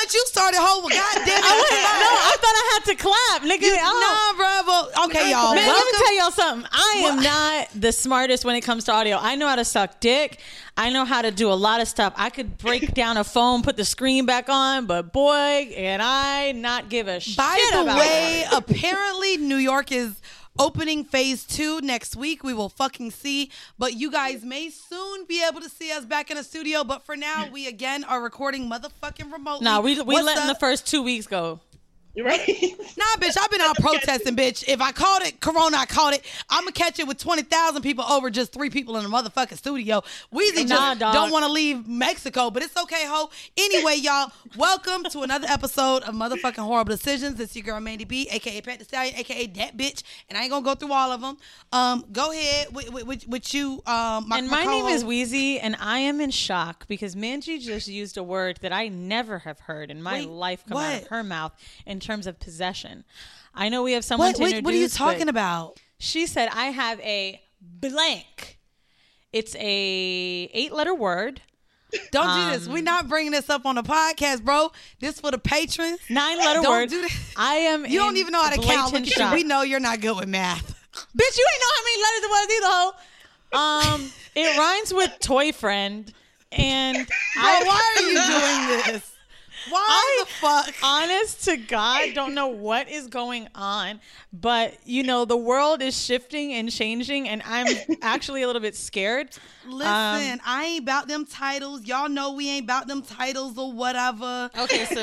thought you started whole. God damn it! I thought I had to clap, nigga. Nah, bro. Well, okay, y'all. Man, welcome. let me tell y'all something. I am not the smartest when it comes to audio. I know how to suck dick. I know how to do a lot of stuff. I could break down a phone, put the screen back on, but boy, and I not give a shit about it. By the way, apparently New York is opening phase 2 next week. We will fucking see. But you guys may soon be able to see us back in the studio. But for now, we again are recording motherfucking remotely. Nah, we letting the first 2 weeks go. Right? Nah, bitch, I've been out protesting, bitch. If I called it Corona, I called it. I'm going to catch it with 20,000 people over just 3 people in the motherfucking studio. Weezy just don't want to leave Mexico, but it's okay, ho. Anyway, y'all, welcome to another episode of Motherfucking Horrible Decisions. It's your girl, Mandy B, a.k.a. Pat the Stallion, a.k.a. that bitch, and I ain't going to go through all of them. Go ahead with you, my name is Weezy, and I am in shock because Manji just used a word that I never have heard in my life come out of her mouth in terms of possession. I know we have someone to introduce. What are you talking about? She said, I have a blank. It's a 8-letter word. Don't do this. We're not bringing this up on the podcast, bro. This for the patrons. 9-letter word. Don't do this. I am. You don't even know how to count. Look at you. We know you're not good with math. Bitch, you ain't know how many letters it was either, ho. It rhymes with toy friend, and why are you doing this? Why the fuck? Honest to God, don't know what is going on, but the world is shifting and changing, and I'm actually a little bit scared. Listen, I ain't about them titles. Y'all know we ain't about them titles or whatever. Okay, so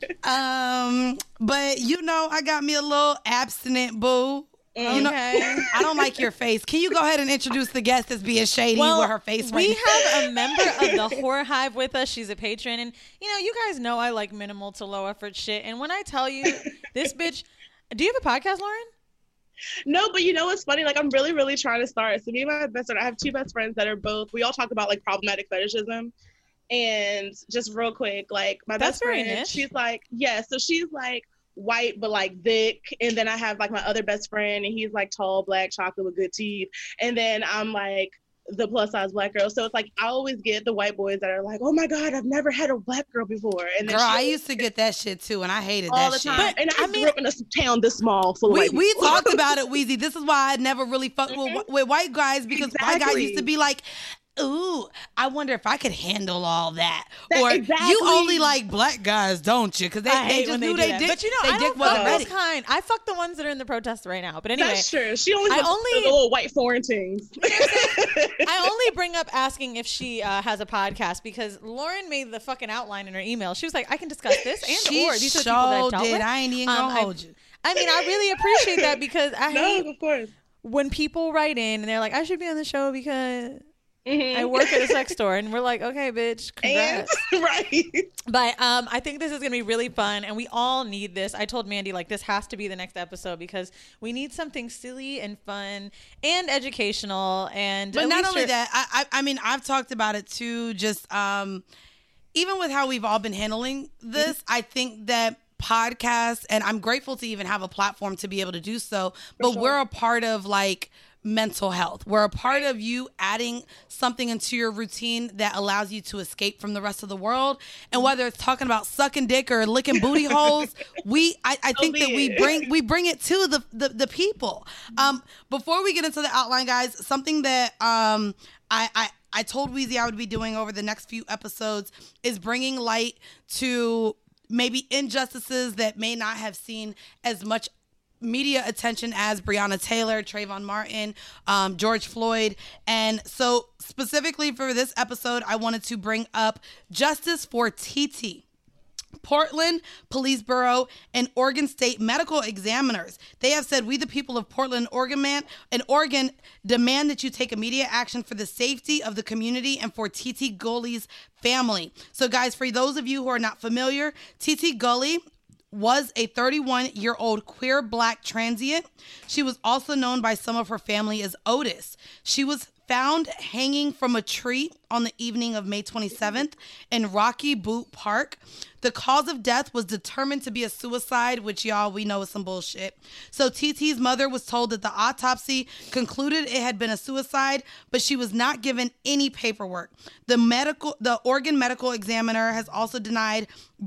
but I got me a little abstinent boo. Okay. I don't like your face. Can you go ahead and introduce the guest that's being shady with her face right now? We have a member of the Whore Hive with us. She's a patron. And, you guys know I like minimal to low effort shit. And when I tell you this bitch, do you have a podcast, Lauren? No, but what's funny? Like, I'm really, really trying to start. So me and my best friend, I have 2 best friends that are both, we all talk about like problematic fetishism. And just real quick, like my best friend, she's like, so she's like, white but like thick, and then I have like my other best friend and he's like tall, black, chocolate with good teeth, and then I'm like the plus size black girl. So it's like I always get the white boys that are like, oh my God, I've never had a black girl before. And then I used to get that shit too, and I hated all that the shit. time. And I grew up in a town this small full of white we people. talked about it, Weezy. This is why I never really fucked with white guys, because white guys used to be like, ooh, I wonder if I could handle all that. Or you only like black guys, don't you? Because they just knew they did. But I don't fuck those kind. I fuck the ones that are in the protest right now. But anyway, that's true. She only fucks the little white foreign things. I only bring up asking if she has a podcast because Lauren made the fucking outline in her email. She was like, I can discuss this and or these are people that I've dealt with. I ain't even gonna hold you. I mean, I really appreciate that because I hate of course. when people write in and they're like, I should be on the show because I work at a sex store, and we're like, okay, bitch, congrats. Right. But I think this is going to be really fun, and we all need this. I told Mandy, like, this has to be the next episode because we need something silly and fun and educational. But not only that, I mean, I've talked about it too, just even with how we've all been handling this, I think that podcasts, and I'm grateful to even have a platform to be able to do so, but we're a part of, like, mental health. We're a part of you adding something into your routine that allows you to escape from the rest of the world. And whether it's talking about sucking dick or licking booty holes, I think that we bring it to the people. Before we get into the outline, guys, something that I told Weezy I would be doing over the next few episodes is bringing light to maybe injustices that may not have seen as much media attention as Breonna Taylor, Trayvon Martin, George Floyd. And so specifically for this episode, I wanted to bring up justice for TT. Portland Police Bureau and Oregon State medical examiners. They have said, we the people of Portland, Oregon, demand that you take immediate action for the safety of the community and for TT Gully's family. So guys, for those of you who are not familiar, TT Gully was a 31-year-old queer black transient. She was also known by some of her family as Otis. She was found hanging from a tree on the evening of May 27th in Rocky Boot Park. The cause of death was determined to be a suicide, which y'all, we know is some bullshit. So TT's mother was told that the autopsy concluded it had been a suicide, but she was not given any paperwork. The Oregon medical examiner has also denied both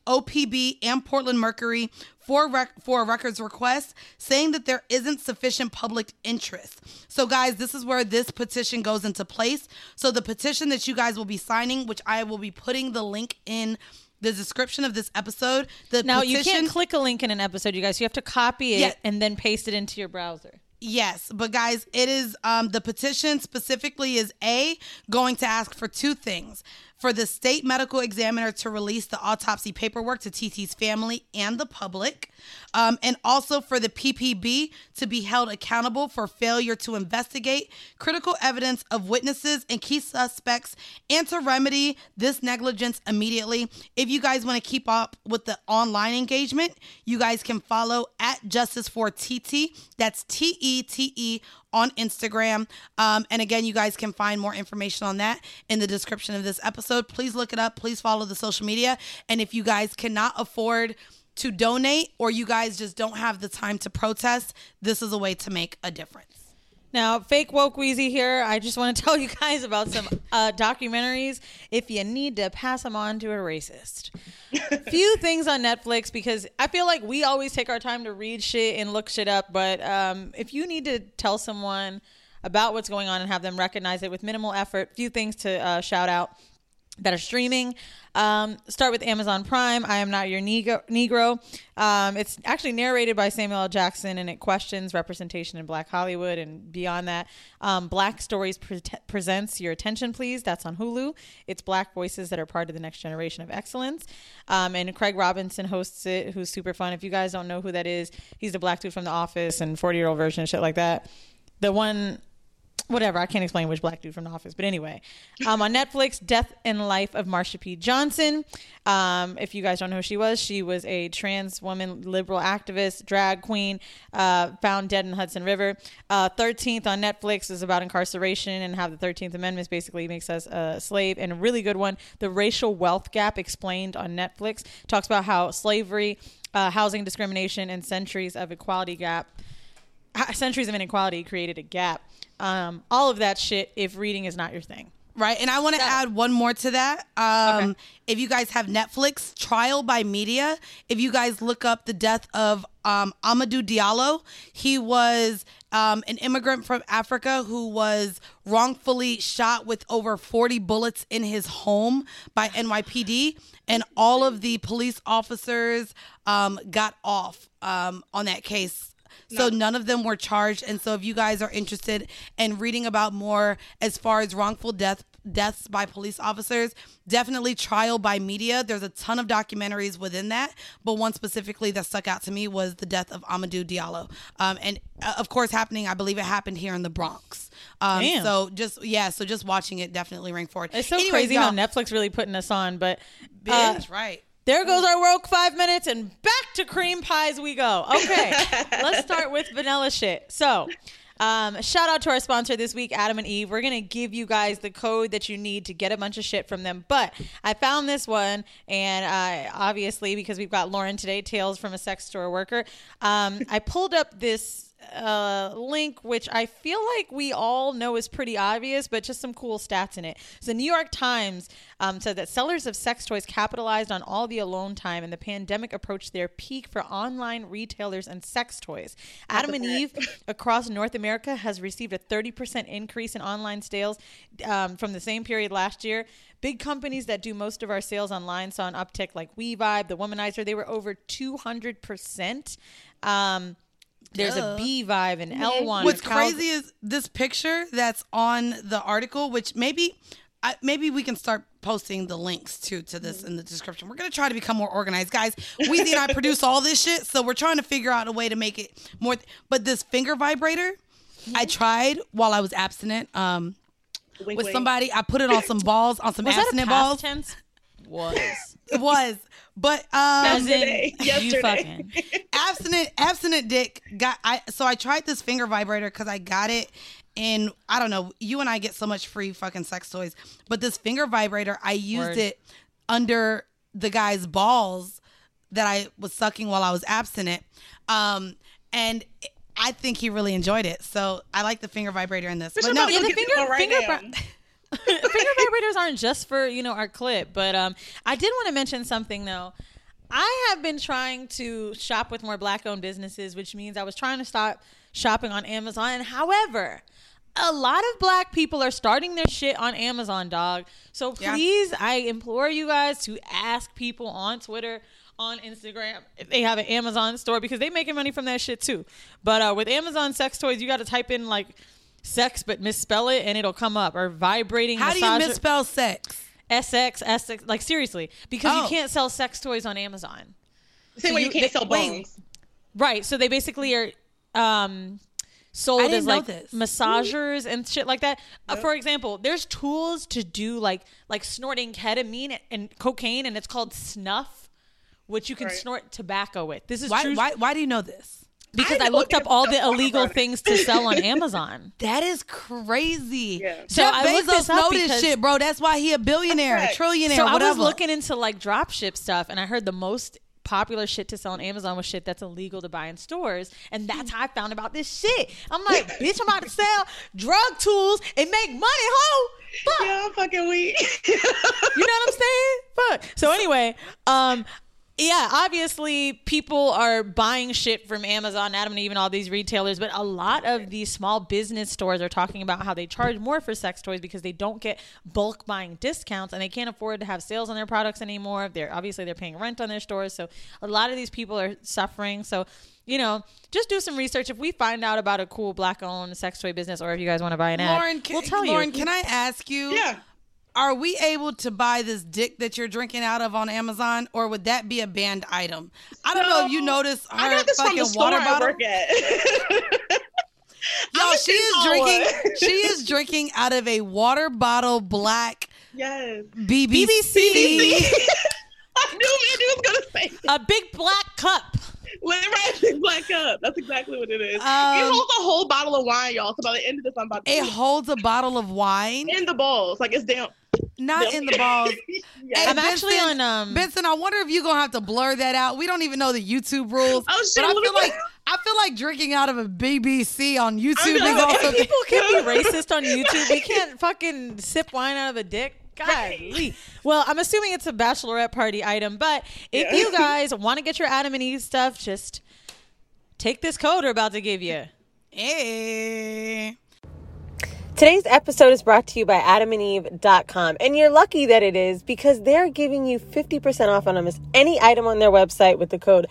OPB, and Portland Mercury for a records request, saying that there isn't sufficient public interest. So guys, this is where this petition goes into place. So the petition that you guys will be signing, which I will be putting the link in the description of this episode. You can't click a link in an episode, you guys. You have to copy it and then paste it into your browser. Yes, but guys, it is the petition specifically is going to ask for two things: for the state medical examiner to release the autopsy paperwork to TT's family and the public, and also for the PPB to be held accountable for failure to investigate critical evidence of witnesses and key suspects and to remedy this negligence immediately. If you guys want to keep up with the online engagement, you guys can follow at Justice for TT. That's TETE on Instagram. And again, you guys can find more information on that in the description of this episode. Please look it up. Please follow the social media. And if you guys cannot afford to donate or you guys just don't have the time to protest, this is a way to make a difference. Now, fake woke Wheezy here. I just want to tell you guys about some documentaries if you need to pass them on to a racist. Few things on Netflix, because I feel like we always take our time to read shit and look shit up. But if you need to tell someone about what's going on and have them recognize it with minimal effort, few things to shout out that are streaming. Start with Amazon Prime. I Am Not Your Negro. It's actually narrated by Samuel L. Jackson, and it questions representation in Black Hollywood and beyond that. Black Stories presents Your Attention Please. That's on Hulu. It's Black voices that are part of the next generation of excellence. And Craig Robinson hosts it, who's super fun. If you guys don't know who that is, he's the black dude from The Office and 40-Year-Old Version and shit like that. The one... Whatever, I can't explain which black dude from The Office, but anyway, on Netflix, Death and Life of Marsha P. Johnson. If you guys don't know who she was a trans woman, liberal activist, drag queen, found dead in the Hudson River. 13th on Netflix is about incarceration and how the 13th Amendment basically makes us a slave. And a really good one, The Racial Wealth Gap Explained on Netflix, talks about how slavery, housing discrimination, and centuries of inequality created a gap. All of that shit if reading is not your thing. Right. And I want to add one more to that. Okay. If you guys have Netflix, Trial by Media, if you guys look up the death of Amadou Diallo, he was an immigrant from Africa who was wrongfully shot with over 40 bullets in his home by NYPD. And all of the police officers got off on that case. So none of them were charged. And so if you guys are interested in reading about more as far as wrongful deaths by police officers, definitely Trial by Media. There's a ton of documentaries within that. But one specifically that stuck out to me was the death of Amadou Diallo. And of course I believe it happened here in the Bronx. So just watching it definitely rang forward. It's so crazy how Netflix really putting us on. But right. There goes our woke 5 minutes, and back to cream pies we go. Okay, let's start with vanilla shit. So, shout out to our sponsor this week, Adam and Eve. We're going to give you guys the code that you need to get a bunch of shit from them. But I found this one, and obviously, because we've got Lauren today, Tales from a Sex Store Worker, I pulled up this link, which I feel like we all know is pretty obvious, but just some cool stats in it. So the New York Times said that sellers of sex toys capitalized on all the alone time, and the pandemic approached their peak for online retailers and sex toys. Adam and Eve across North America has received a 30% increase in online sales from the same period last year. Big companies that do most of our sales online saw an uptick, like WeVibe, The Womanizer. They were over 200%. There's a B-Vibe and L1. What's crazy is this picture that's on the article, which maybe we can start posting the links to this in the description. We're going to try to become more organized. Guys, Weezy and I produce all this shit, so we're trying to figure out a way to make it more. But this finger vibrator, I tried while I was abstinent with somebody. I put it on some balls, on some abstinent balls. Tense? It was. But yesterday. You fucking abstinent dick so I tried this finger vibrator because I got it in, I don't know, you and I get so much free fucking sex toys, but this finger vibrator, I used it under the guy's balls that I was sucking while I was abstinent, and I think he really enjoyed it. So I like the finger vibrator in this. But no, finger vibrators aren't just for, our clip, but I did want to mention something though. I have been trying to shop with more Black-owned businesses, which means I was trying to stop shopping on Amazon. However, a lot of Black people are starting their shit on Amazon, dog. So please, I implore you guys to ask people on Twitter, on Instagram, if they have an Amazon store, because they making money from that shit too. But with Amazon sex toys, you got to type in like sex but misspell it and it'll come up, or vibrating How do you misspell sex? SX, like seriously, because you can't sell sex toys on Amazon. Same way you can't sell bones. Right. So they basically are sold as like massagers and shit like that. Yep. For example, there's tools to do like snorting ketamine and cocaine, and it's called snuff, which you can snort tobacco with. This is true. Why do you know this? Because I looked up all the illegal things to sell on Amazon. That is crazy. Yeah. So Jeff Bezos know this shit, bro. That's why he a billionaire, a trillionaire, so whatever. I was looking into like drop ship stuff, and I heard the most popular shit to sell on Amazon was shit that's illegal to buy in stores, and that's how I found about this shit. I'm like, bitch, I'm about to sell drug tools and make money, ho. Fuck. Yeah, I'm fucking weak. You know what I'm saying? Fuck. So anyway, yeah, obviously people are buying shit from Amazon, Adam and Eve, and all these retailers, but a lot of these small business stores are talking about how they charge more for sex toys because they don't get bulk buying discounts, and they can't afford to have sales on their products anymore. They're paying rent on their stores, so a lot of these people are suffering. So, you know, just do some research. If we find out about a cool Black-owned sex toy business, or if you guys want to buy an ad, we'll tell you. Lauren, can I ask you? Yeah. Are we able to buy this dick that you're drinking out of on Amazon, or would that be a banned item? I don't know if you noticed her fucking water bottle. Yo, she is drinking out of a water bottle, black BBC. I knew he was gonna say a big black cup. Right, big black cup. That's exactly what it is. It holds a whole bottle of wine, y'all. So by the end of this, I'm about to. It holds a bottle of wine in the balls, like it's down. Not in the balls. Hey, I'm actually on Benson, I wonder if you're gonna have to blur that out. We don't even know the YouTube rules. Oh shit! But I feel like drinking out of a BBC on YouTube is also. People can be racist on YouTube. We can't fucking sip wine out of a dick. Golly. Well, I'm assuming it's a bachelorette party item, but if you guys want to get your Adam and Eve stuff, just take this code we're about to give you. Hey. Today's episode is brought to you by adamandeve.com, and you're lucky that it is, because they're giving you 50% off on almost any item on their website with the code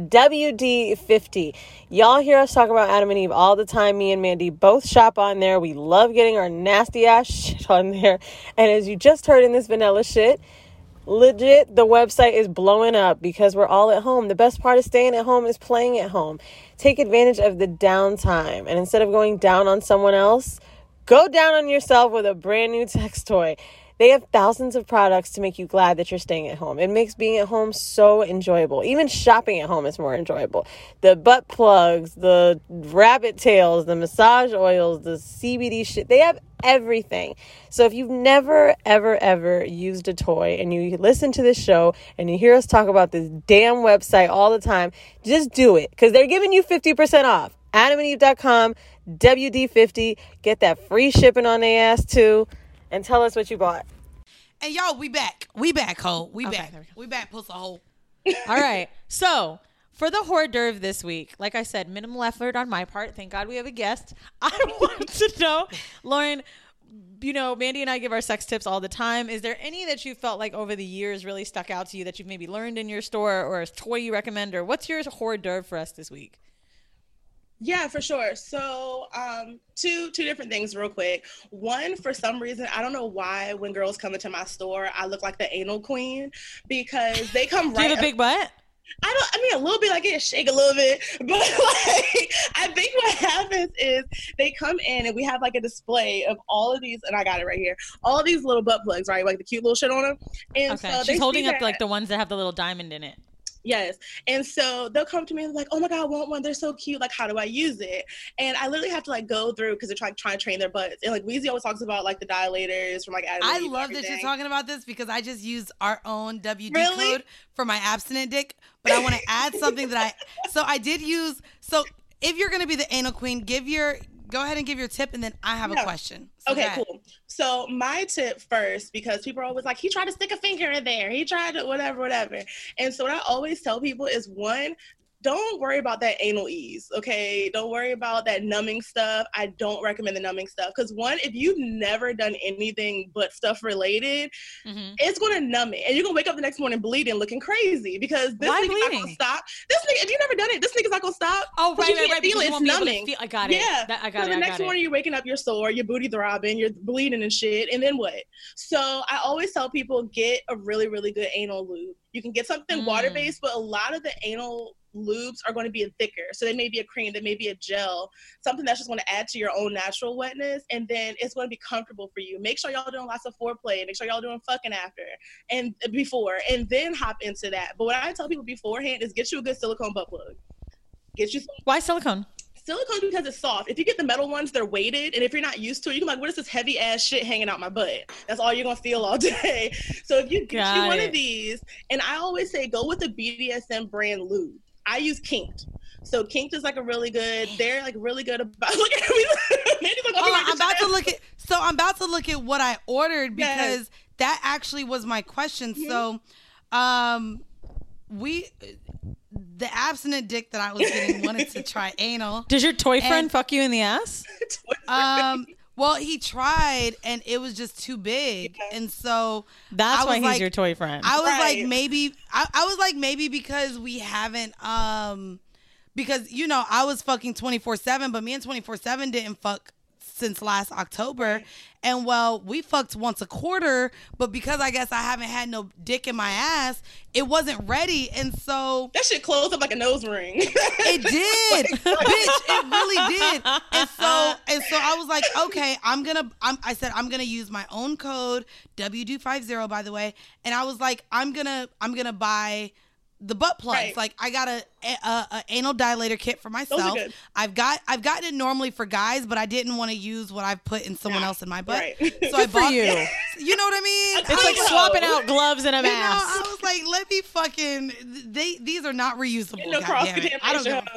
WD50. Y'all hear us talk about Adam and Eve all the time. Me and Mandy both shop on there. We love getting our nasty ass shit on there. And as you just heard in this vanilla shit, legit, the website is blowing up because we're all at home. The best part of staying at home is playing at home. Take advantage of the downtime, and instead of going down on someone else, go down on yourself with a brand new sex toy. They have thousands of products to make you glad that you're staying at home. It makes being at home so enjoyable. Even shopping at home is more enjoyable. The butt plugs, the rabbit tails, the massage oils, the CBD shit. They have everything. So if you've never, ever, ever used a toy and you listen to this show and you hear us talk about this damn website all the time, just do it, because they're giving you 50% off. AdamandEve.com, WD50. Get that free shipping on their ass too. And tell us what you bought. And y'all, we back. We back, ho. We back. We back, puss a hole. All right. So, for the hors d'oeuvre this week, like I said, minimal effort on my part. Thank God we have a guest. I want to know, Lauren, you know, Mandy and I give our sex tips all the time. Is there any that you felt like over the years really stuck out to you that you've maybe learned in your store, or a toy you recommend, or what's your hors d'oeuvre for us this week? Yeah, for sure. So two different things real quick. One, for some reason, I don't know why when girls come into my store, I look like the anal queen, because they come right. Do you have a big butt? I mean, a little bit, like it shake a little bit, but like, I think what happens is they come in and we have like a display of all of these, and I got it right here, all of these little butt plugs, right? Like the cute little shit on them. And okay. So she's holding up like the ones that have the little diamond in it. Yes. And so they'll come to me and like, oh my God, I want one. They're so cute. Like, how do I use it? And I literally have to like go through, because they're trying to train their butts. And like Weezy always talks about like the dilators from like Adam I love that you're talking about this, because I just used our own WD code for my abstinent dick. But I want to add something that I did use. So if you're going to be the anal queen, go ahead and give your tip, and then I have a question. So okay, cool. So my tip first, because people are always like, he tried to stick a finger in there. He tried to whatever. And so what I always tell people is, one, don't worry about that anal ease, okay? Don't worry about that numbing stuff. I don't recommend the numbing stuff because, one, if you've never done anything but stuff related, it's going to numb it. And you're going to wake up the next morning bleeding, looking crazy because this nigga's not going to stop. This nigga, if you've never done it, this nigga's not going to stop. Oh, right, you can't feel it. It's numbing. I got it. Yeah. I got it. The next morning you're waking up, you're sore, your booty throbbing, you're bleeding and shit. And then what? So I always tell people, get a really, really good anal lube. You can get something water-based, but a lot of the anal lubes are going to be thicker. So they may be a cream, they may be a gel, something that's just going to add to your own natural wetness, and then it's going to be comfortable for you. Make sure y'all doing lots of foreplay. Make sure y'all doing fucking after and before, and then hop into that. But what I tell people beforehand is get you a good silicone butt plug. Get you some. Why silicone? Silicone because it's soft. If you get the metal ones, they're weighted, and if you're not used to it, you can be like, what is this heavy ass shit hanging out my butt? That's all you're gonna feel all day. So if you get you one of these, and I always say go with the BDSM brand lube. I use Kinked. So Kinked is like a really good. They're like really good about. Look at me. I'm about to look at. So I'm about to look at what I ordered because that actually was my question. So, the abstinent dick that I was getting wanted to try anal. Does your toy friend fuck you in the ass? Well, he tried and it was just too big, and so that's why he's your toy friend. I was like, maybe I was like, maybe because we haven't because I was fucking 24/7, but me and 24/7 didn't fuck since last October. And well, we fucked once a quarter, but because I guess I haven't had no dick in my ass, it wasn't ready. And so that shit closed up like a nose ring. It did. Bitch, it really did. And so I was like, okay, I said I'm gonna use my own code, WD50, by the way. And I was like, I'm gonna buy the butt plugs. Right. Like I got a anal dilator kit for myself. Those are good. I've gotten it normally for guys, but I didn't want to use what I've put in someone else in my butt. Right. So I bought you. You know what I mean? It's like swapping out gloves and a mask. I was like, let me fucking. These are not reusable. No cross contamination. I don't give a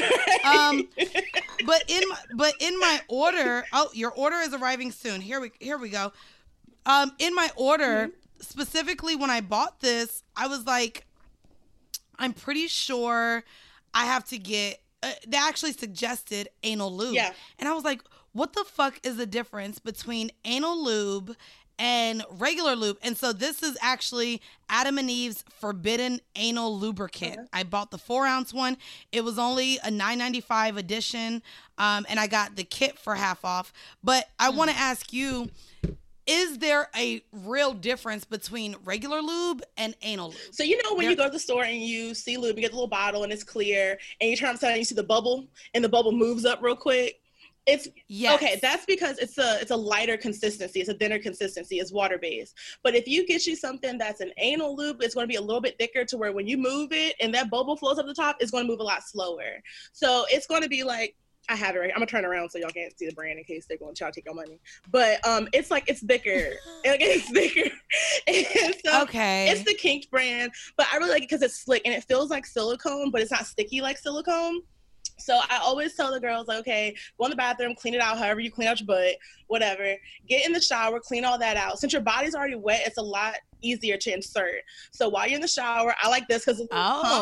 fuck. But in my order, your order is arriving soon. Here we go. In my order, specifically when I bought this, I was like, I'm pretty sure I have to get, they actually suggested anal lube. Yeah. And I was like, what the fuck is the difference between anal lube and regular lube? And so this is actually Adam and Eve's Forbidden Anal Lubricant. I bought the 4-ounce one. It was only a $9.95 edition. And I got the kit for half off. But I want to ask you, is there a real difference between regular lube and anal lube? So when you go to the store and you see lube, you get the little bottle and it's clear, and you turn upside down and you see the bubble, and the bubble moves up real quick. Okay. That's because it's a lighter consistency. It's a thinner consistency. It's water based. But if you get you something that's an anal lube, it's going to be a little bit thicker to where when you move it and that bubble flows up the top, it's going to move a lot slower. So it's going to be like. I have it right. I'm gonna turn around so y'all can't see the brand in case they're going to try to take your money. But it's thicker. It's thicker. And so it's the Kinked brand, but I really like it because it's slick and it feels like silicone, but it's not sticky like silicone. So I always tell the girls, like, okay, go in the bathroom, clean it out however you clean out your butt, whatever. Get in the shower, clean all that out. Since your body's already wet, it's a lot easier to insert. So while you're in the shower, I like this because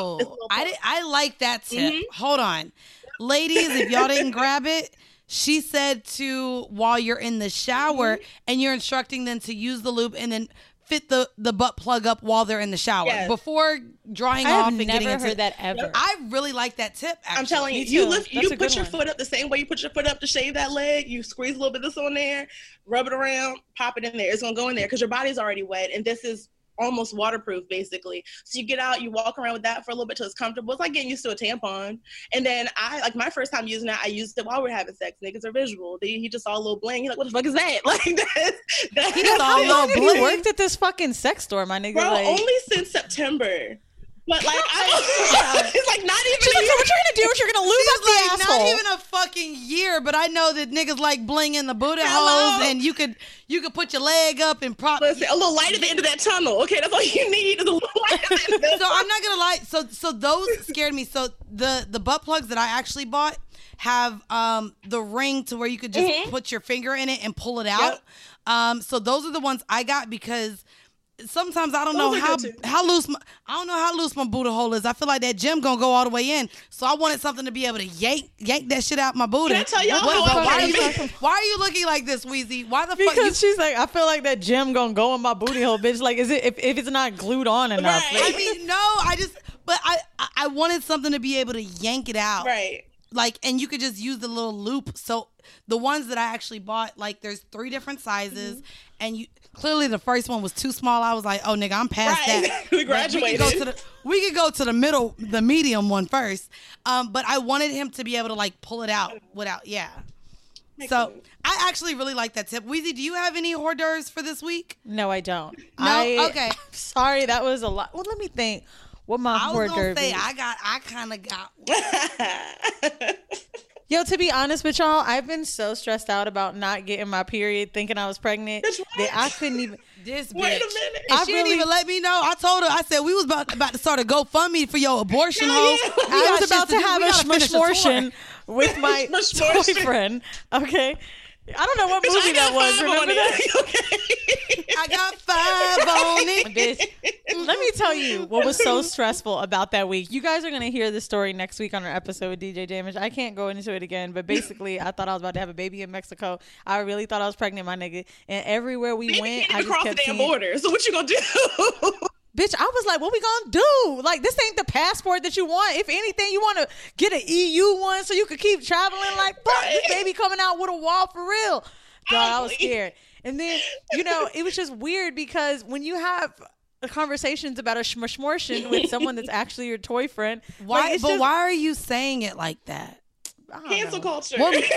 I like that tip. Hold on. Ladies, if y'all didn't grab it, she said to while you're in the shower and you're instructing them to use the lube and then fit the butt plug up while they're in the shower before drying off and getting into it. I've never heard that ever. I really like that tip, actually. I'm telling you, you put your foot up the same way you put your foot up to shave that leg. You squeeze a little bit of this on there, rub it around, pop it in there. It's going to go in there because your body's already wet, and this is almost waterproof, basically. So you get out, you walk around with that for a little bit till it's comfortable. It's like getting used to a tampon. And then my first time using it, I used it while we were having sex. Niggas are visual. He just saw a little bling. He's like, what the fuck is that? Like he just saw a little bling. You worked at this fucking sex store, my nigga. Bro, only since September. But like, it's like not even. She's like, so what you're gonna do is you're gonna lube up the like, asshole. Not even a fucking year, but I know that niggas like bling in the booty holes, and you could put your leg up and prop. Listen, a little light at the end of that tunnel. Okay, that's all you need is a little light at the end. So I'm not gonna lie. So those scared me. So the butt plugs that I actually bought have the ring to where you could just put your finger in it and pull it out. Yep. So those are the ones I got because sometimes I don't know how loose my booty hole is. I feel like that gym gonna go all the way in. So I wanted something to be able to yank that shit out my booty. Can I tell y'all why are you looking like this, Weezy? Why the fuck? Because she's like, I feel like that gym gonna go in my booty hole, bitch. Like, is it if it's not glued on enough? Right. I mean, no. I wanted something to be able to yank it out. Right. Like, and you could just use the little loop. So the ones that I actually bought, like, there's 3 different sizes, and you clearly the first one was too small. I was like, oh nigga, I'm past that. We graduated. We could go to the medium one first. But I wanted him to be able to like pull it out without, So I actually really like that tip. Weezy, do you have any hors d'oeuvres for this week? No, I don't. No? Okay. Sorry, that was a lot. Well, let me think. What my hors d'oeuvre? I kind of got one. Yo, to be honest with y'all, I've been so stressed out about not getting my period, thinking I was pregnant, that I couldn't even. This bitch. Wait a minute. And she didn't even let me know. I told her, I said, we was about to start a GoFundMe for your abortion hole. I was about to have a shmushmortion with my boyfriend. Okay. I don't know what movie that was. Remember that? I got 5 on it. Bitch, let me tell you what was so stressful about that week. You guys are going to hear the story next week on our episode with DJ Damage. I can't go into it again, but basically, I thought I was about to have a baby in Mexico. I really thought I was pregnant, my nigga. And everywhere we went, I just kept the damn border. So what you gonna do? Bitch, I was like, what we gonna do? Like, this ain't the passport that you want. If anything, you want to get an EU one so you could keep traveling. Like, fuck, this baby coming out with a wall for real. God, I was scared. And then, it was just weird because when you have conversations about a shmushmortion with someone that's actually your toy friend. Why are you saying it like that? Cancel culture.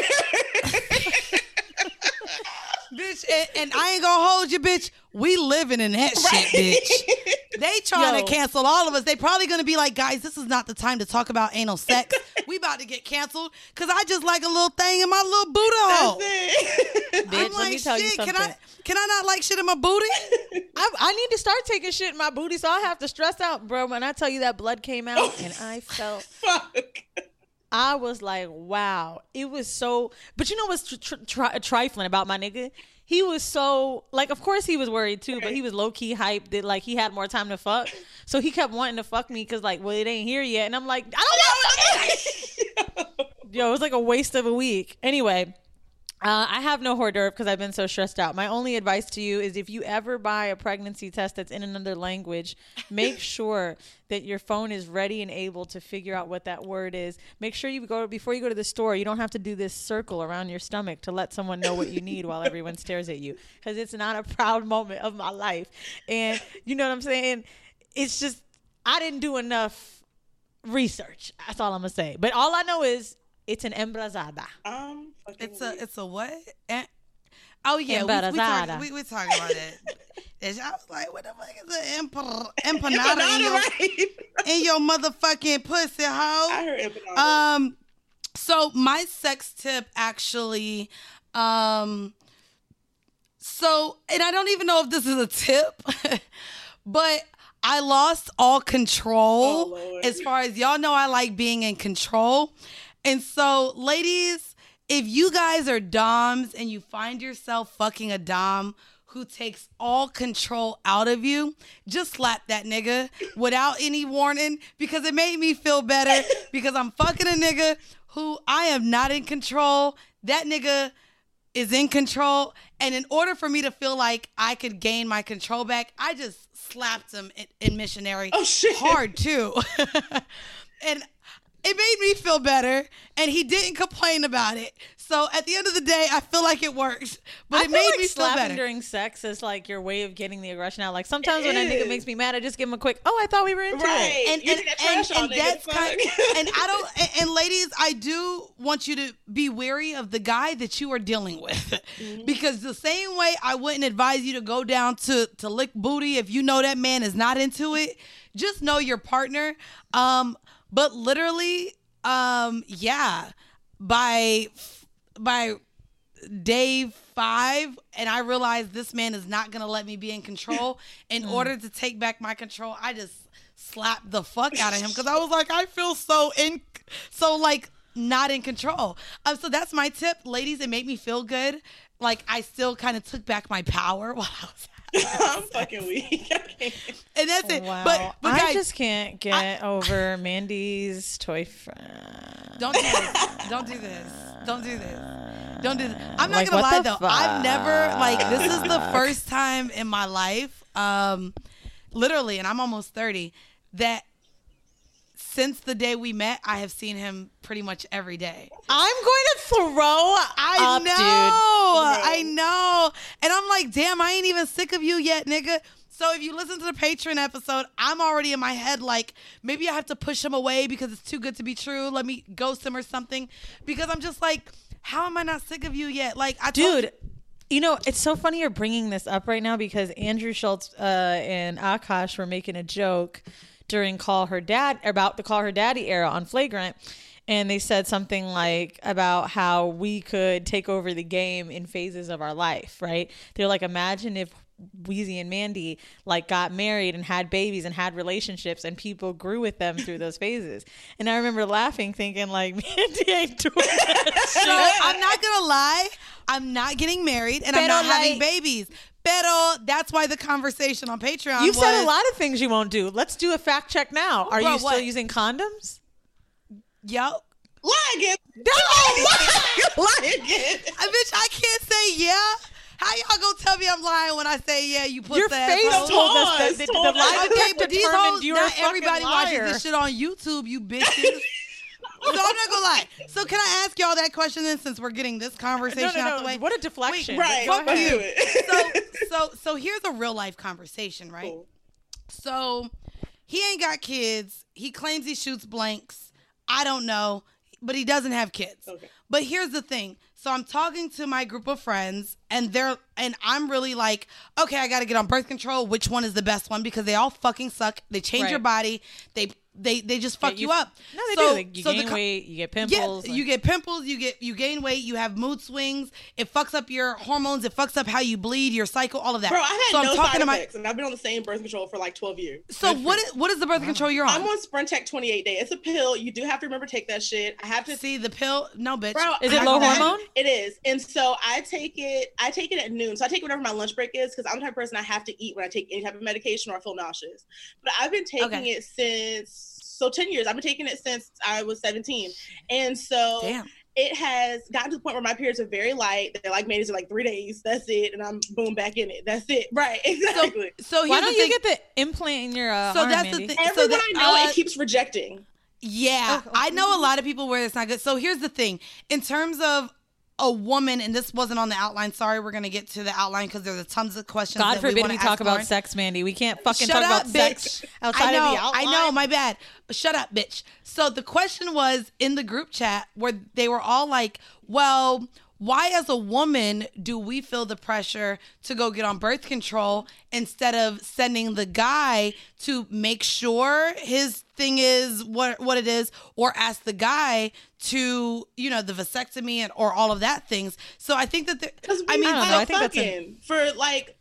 Bitch, and I ain't gonna hold you, bitch. We living in that shit, bitch. They trying to cancel all of us. They probably gonna be like, guys, this is not the time to talk about anal sex. We about to get canceled because I just like a little thing in my little booty hole. Bitch, I'm like, let me tell you something. Can I not like shit in my booty? I need to start taking shit in my booty, so I have to stress out, bro. When I tell you that blood came out and I felt. Fuck. I was like, wow. It was so... But you know what's trifling about my nigga? He was so... Like, of course he was worried too, but he was low-key hyped that, like, he had more time to fuck. So he kept wanting to fuck me because, like, well, it ain't here yet. And I'm like, I don't want to. Yo, it was like a waste of a week. Anyway... I have no hors d'oeuvre because I've been so stressed out. My only advice to you is if you ever buy a pregnancy test that's in another language, make sure that your phone is ready and able to figure out what that word is. Make sure before you go to the store, you don't have to do this circle around your stomach to let someone know what you need while everyone stares at you, because it's not a proud moment of my life. And you know what I'm saying? It's just, I didn't do enough research. That's all I'm going to say. But all I know is it's an embarazada. It's a what? Oh yeah, we talking about it. I was like, what the fuck is an empanada in your motherfucking pussy hoe? I heard empanada. So my sex tip actually, and I don't even know if this is a tip, but I lost all control. As far as y'all know, I like being in control. And so, ladies, if you guys are doms and you find yourself fucking a dom who takes all control out of you, just slap that nigga without any warning, because it made me feel better because I'm fucking a nigga who I am not in control. That nigga is in control. And in order for me to feel like I could gain my control back, I just slapped him in missionary. Oh, shit. Hard, too. And it made me feel better, and he didn't complain about it. So at the end of the day, I feel like it worked, but it made me feel better. During sex is like your way of getting the aggression out. Like sometimes when a nigga makes me mad, I just give him a quick, "Oh, I thought we were into it." And I don't. And ladies, I do want you to be wary of the guy that you are dealing with, because the same way I wouldn't advise you to go down to lick booty if you know that man is not into it. Just know your partner. But literally, by day 5, and I realized this man is not gonna let me be in control. In order to take back my control, I just slapped the fuck out of him, because I was like, I feel so not in control. So that's my tip, ladies. It made me feel good. Like I still kind of took back my power while I was. I'm fucking weak. And that's it. Wow. But guys, I just can't get over Mandy's toy friend. Don't do this. Don't do this. Don't do this. Don't do this. I'm not gonna lie though. I've never this is the first time in my life, literally, and I'm almost 30, that since the day we met, I have seen him pretty much every day. I'm going to throw up, dude. I know. And I'm like, damn, I ain't even sick of you yet, nigga. So if you listen to the Patreon episode, I'm already in my head like, maybe I have to push him away because it's too good to be true. Let me ghost him or something. Because I'm just like, how am I not sick of you yet? Like, dude, you know, it's so funny you're bringing this up right now, because Andrew Schultz and Akash were making a joke during about the Call Her Daddy era on Flagrant. And they said something like about how we could take over the game in phases of our life, right? They're like, imagine if Weezy and Mandy like got married and had babies and had relationships and people grew with them through those phases. And I remember laughing, thinking like, Mandy ain't doing that. So I'm not gonna lie, I'm not getting married and I'm not having babies. Pero that's why the conversation on Patreon You've said a lot of things you won't do. Let's do a fact check now. Are you still using condoms? Yup. Lie again. Lie again. Bitch, I can't say yeah. How y'all gonna tell me I'm lying when I say yeah? You put your face told us that the lie detector determined you're a fucking everybody liar. Watches this shit on YouTube, you bitches. So I'm not gonna lie. So can I ask y'all that question then, since we're getting this conversation out the way? What a deflection! Wait, right? Fuck you. So here's a real life conversation, right? Cool. So he ain't got kids. He claims he shoots blanks. I don't know, but he doesn't have kids. Okay. But here's the thing. So I'm talking to my group of friends, and I'm really like, okay, I got to get on birth control. Which one is the best one? Because they all fucking suck. They change your body. They just fuck you up. No, they do. Like, you gain weight, you get pimples. Yeah, you get pimples, you gain weight, you have mood swings. It fucks up your hormones. It fucks up how you bleed, your cycle, all of that. Bro, I had no side effects, and I've been on the same birth control for like 12 years. So what is the birth control you're on? I'm on Sprintec 28 day. It's a pill. You do have to remember to take that shit. I have to see the pill. No, bitch. Bro, is it low hormone? It is, and so I take it at noon. So I take it whenever my lunch break is, because I'm the type of person I have to eat when I take any type of medication or I feel nauseous. But I've been taking it since. So 10 years. I've been taking it since I was 17. And so it has gotten to the point where my periods are very light. They're like, maybe it's like 3 days. That's it. And I'm boom back in it. That's it. Right. Exactly. So why don't you get the implant in your arm, that's Mandy? the thing. Everyone I know, it keeps rejecting. Yeah. Okay. I know a lot of people where it's not good. So here's the thing. In terms of a woman, and this wasn't on the outline. Sorry, we're going to get to the outline because there's tons of questions. God forbid we talk about sex, Mandy. We can't fucking talk about sex outside of the outline. I know, my bad. Shut up, bitch. So the question was in the group chat where they were all like, well, why as a woman do we feel the pressure to go get on birth control instead of sending the guy to make sure his thing is what it is, or ask the guy to, the vasectomy or all of that things. So I think that I think that's for like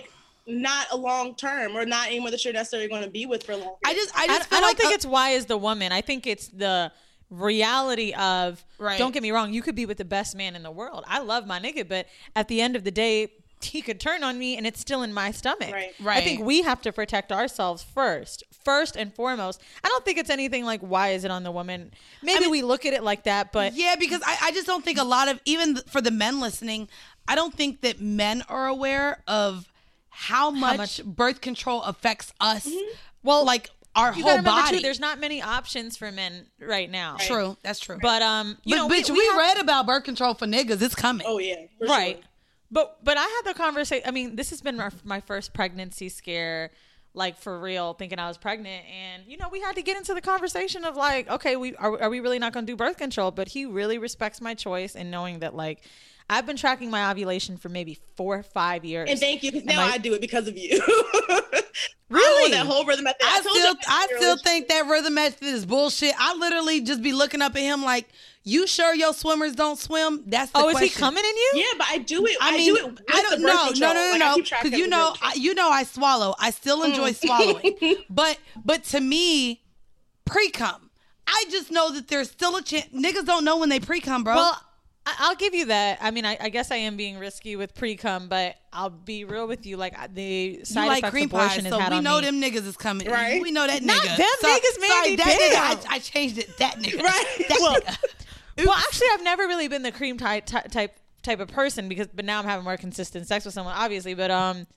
not a long term, or not anyone that you're necessarily going to be with for long. I don't think it's why as the woman. I think it's the reality of, don't get me wrong, you could be with the best man in the world. I love my nigga, but at the end of the day, he could turn on me and it's still in my stomach. Right. I think we have to protect ourselves first and foremost. I don't think it's anything like, why is it on the woman? Maybe we look at it like that, but yeah, because I just don't think a lot of, even for the men listening, I don't think that men are aware of how much birth control affects us. Mm-hmm. Well, like our whole body. Too, there's not many options for men right now. Right. True, that's true. But bitch, we read about birth control for niggas. It's coming. Oh yeah, right. Sure. But I had the conversation. I mean, this has been my first pregnancy scare, like for real, thinking I was pregnant, and we had to get into the conversation of like, okay, are we really not going to do birth control? But he really respects my choice, and knowing that like I've been tracking my ovulation for maybe 4 or 5 years. And thank you, because now I do it because of you. Really? That whole rhythm method. I still think that rhythm method is bullshit. I literally just be looking up at him like, you sure your swimmers don't swim? That's the question. Is he coming in you? Yeah, but I do it. I don't know. No. Because I swallow. I still enjoy swallowing. But to me, pre-cum, I just know that there's still a chance. Niggas don't know when they pre-cum, bro. Well, I'll give you that. I mean, I guess I am being risky with pre-cum, but I'll be real with you. Like the side effects cream abortion pie, has had we on know me. them niggas is coming. Right. We know that nigga. Not them niggas, man. Sorry, that nigga. I changed it. That nigga. Right. That nigga. Well, actually, I've never really been the cream type of person but now I'm having more consistent sex with someone, obviously. But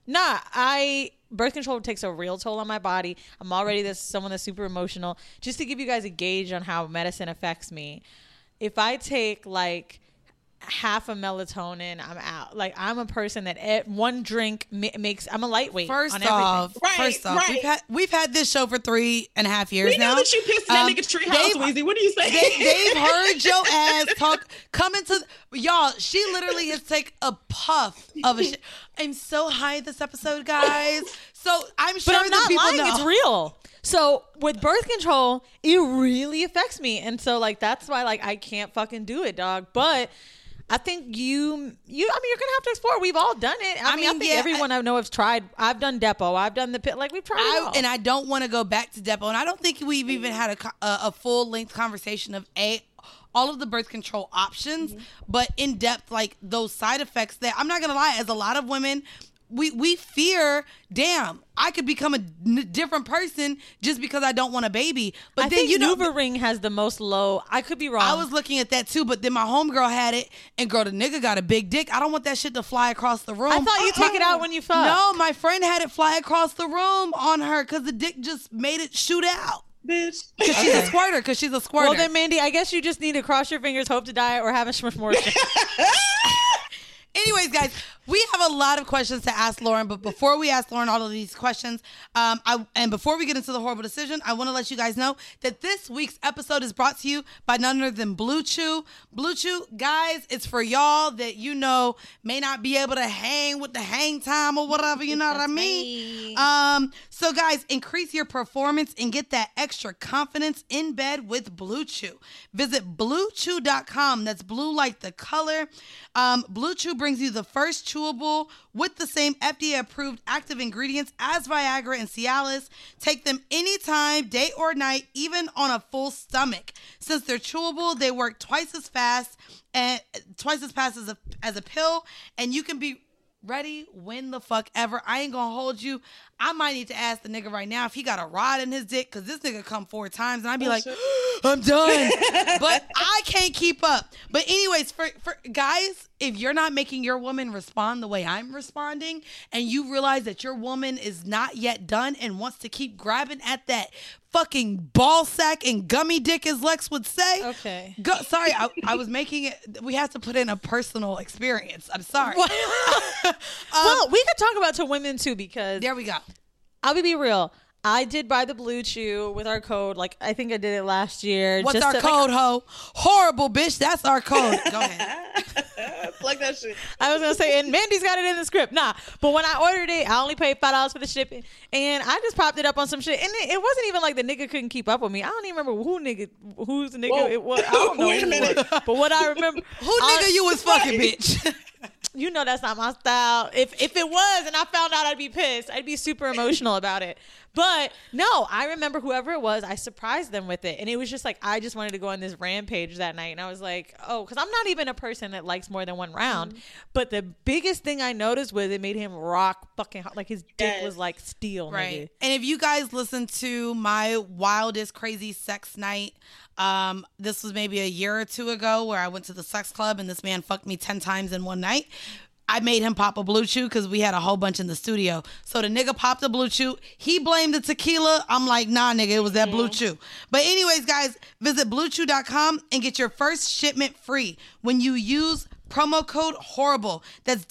birth control takes a real toll on my body. I'm already someone that's super emotional. Just to give you guys a gauge on how medicine affects me, if I take like half a melatonin, I'm out. Like I'm a person that one drink makes. I'm a lightweight. First off, we've had this show for 3.5 years now. We know that you pissed in that nigga's tree house, Weezy. What are you saying? They've heard your ass talk. Coming to y'all, she literally has taken a puff of a shit. I'm so high this episode, guys. So I'm sure but I'm not people lying. know. It's real. So with birth control, it really affects me, and so like that's why like I can't fucking do it, dog. But I think you're gonna have to explore. We've all done it. I think everyone I know has tried. I've done Depo. I've done the pit. Like we've tried it all. And I don't want to go back to Depo. And I don't think we've even had a full length conversation of all of the birth control options, but in depth, like those side effects that I'm not gonna lie, as a lot of women, we fear, damn, I could become a different person just because I don't want a baby. But I then think NuvaRing has the most low. I could be wrong. I was looking at that too, but then my homegirl had it, and girl, the nigga got a big dick. I don't want that shit to fly across the room. I thought you take it out when you fuck. No, my friend had it fly across the room on her because the dick just made it shoot out. Bitch. Because she's a squirter. Well then, Mandy, I guess you just need to cross your fingers, hope to die, or have a Schmorster. Anyways, guys, we have a lot of questions to ask Lauren, but before we ask Lauren all of these questions, and before we get into the horrible decision, I want to let you guys know that this week's episode is brought to you by none other than Blue Chew. Blue Chew, guys, it's for y'all that may not be able to hang with the hang time or whatever, you know what I mean? So guys, increase your performance and get that extra confidence in bed with Blue Chew. Visit BlueChew.com. That's blue like the color. Blue Chew brings you the first chewable with the same FDA-approved active ingredients as Viagra and Cialis. Take them anytime, day or night, even on a full stomach. Since they're chewable, they work twice as fast as a pill, and you can be ready when the fuck ever. I ain't gonna hold you. I might need to ask the nigga right now if he got a rod in his dick, because this nigga come 4 times and I'd be like, I'm done. But I can't keep up. But anyways, for guys, if you're not making your woman respond the way I'm responding, and you realize that your woman is not yet done and wants to keep grabbing at that fucking ball sack and gummy dick, as Lex would say. Okay. Sorry, I was making it. We have to put in a personal experience. I'm sorry. Well, we could talk about to women too, because there we go. I'll be real. I did buy the Blue Chew with our code. Like, I think I did it last year. What's our code, ho? Horrible, bitch. That's our code. Go ahead. Plug that shit. I was going to say, and Mandy's got it in the script. Nah. But when I ordered it, I only paid $5 for the shipping. And I just popped it up on some shit. And it wasn't even like the nigga couldn't keep up with me. I don't even remember whose nigga Whoa. it was. I don't know who it was. But what I remember. Who nigga you was fucking, bitch? You know that's not my style. If it was and I found out, I'd be pissed. I'd be super emotional about it. But no, I remember whoever it was, I surprised them with it. And it was just like, I just wanted to go on this rampage that night. And I was like, oh, because I'm not even a person that likes more than one round. But the biggest thing I noticed was it made him rock fucking hard. Like his dick was like steel. Right. Nigga. And if you guys listen to my wildest crazy sex night, this was maybe a year or 2 ago where I went to the sex club and this man fucked me 10 times in one night. I made him pop a Blue Chew because we had a whole bunch in the studio. So the nigga popped a Blue Chew. He blamed the tequila. I'm like, nah, nigga, it was that Blue Chew. But anyways, guys, visit BlueChew.com and get your first shipment free when you use promo code HORRIBLE. That's